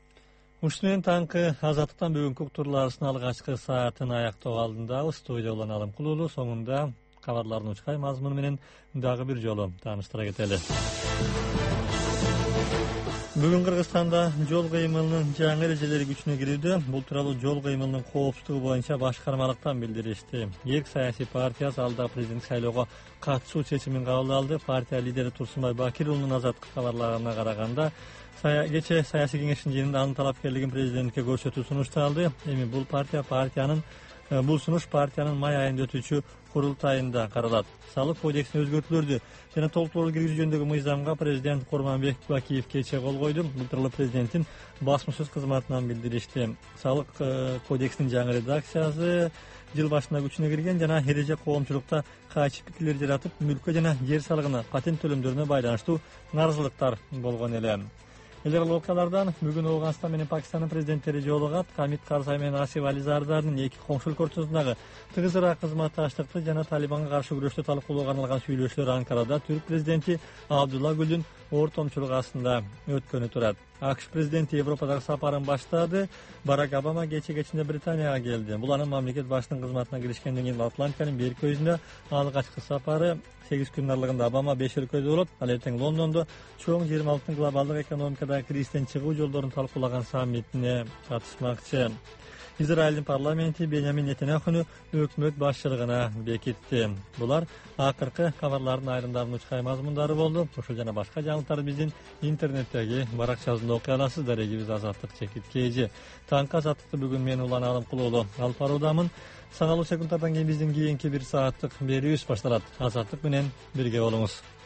Ушун менен таңкы Азаттыктан бүгүнкү уктурларыбыздын алгачкы саатын аяктоо алдындабыз. Студия улан Алым Кулуулу, соңунда кабарлардын учкай мазмуну менен дагы бир жолу тааныштыра кетели. Бүгүн Кыргызстанда жол кыймылынын жаңы эрежелери күчүнө кирүүдө. Бул тууралуу жол кыймылынын коопсуздугу боюнча башкармалыктан билдиришти. Эки саясий партиясы алда президенттик шайлоого катышуу чечимин кабыл алды. Партия лидери Турсунбай Бакир уулунун Азаттык кабарлаганына караганда, кече саясий кеңештин жыйынында анын талапкерлигин президентке көрсөтүү сунушталды. Эми бул сунуш партиянын май айында өтүүчү курултайында каралат. Салык кодексине өзгөртүүлөрдү жана толуктоолор киргизүү жөнүндөгү мыйзамга президент Курманбек Бакиев кече кол койду. Бул тууралуу президенттин басмашөз кызматынан билдиришти. Салык кодексинин жаңы редакциясы жыл башында күчүнө кирген жана эреже коомчулукта кайчы пикирлер жаратып, мүлккө жана жер салыгына, патент төлөмдөрүнө байланыштуу нарзылыктар болгон эле. Эле окуялардан бүгүн Ооганстан менен Пакистандын президенттери жолугат. Хамид Карзай менен Асиф Али Зардардын эки коңшулук ортосундагы тыгыз ыраак кызматташтыкты жана Талибанга каршы күрөштө талкуулоого арналган сүйлөшүүлөр Анкарада түрк президенти Абдулла Гүлдүн ортомчулугу астында өткөнү турат. АКШ президенти Европадагы сапарын баштады. Барак Обама кече-кечинде Британияга келди. Бул анын мамлекет башчынын кызматына киришкенден кийин Атлантиканын берки көзүндө алгачкы сапары. 8 күн аралыгында Обама 5 өлкөдө болот. Ал эртең Лондондо чоң 26 глобалдык экономикадагы кризистен чыгуу жолдорун талкуулаган саммитине катышмакчы. Израилдин парламенти Беньямин Нетаньяхуну өкмөт башчылыгына бекитти. Булар акыркы кабарлардын айрымдарынын учкай мазмундары болду. Ошол жана башка жаңылыктарды биздин интернеттеги баракчабызда окуй аласыз. Дарегибиз Азаттык чекит KG. Таңкы Азаттыкты бүгүн мен Улан Алым Кулуулу алып баруудамын. Саналуу секундтардан кийин биздин кийинки 1 сааттык берүүбүз башталат. Азаттык менен бирге болуңуз.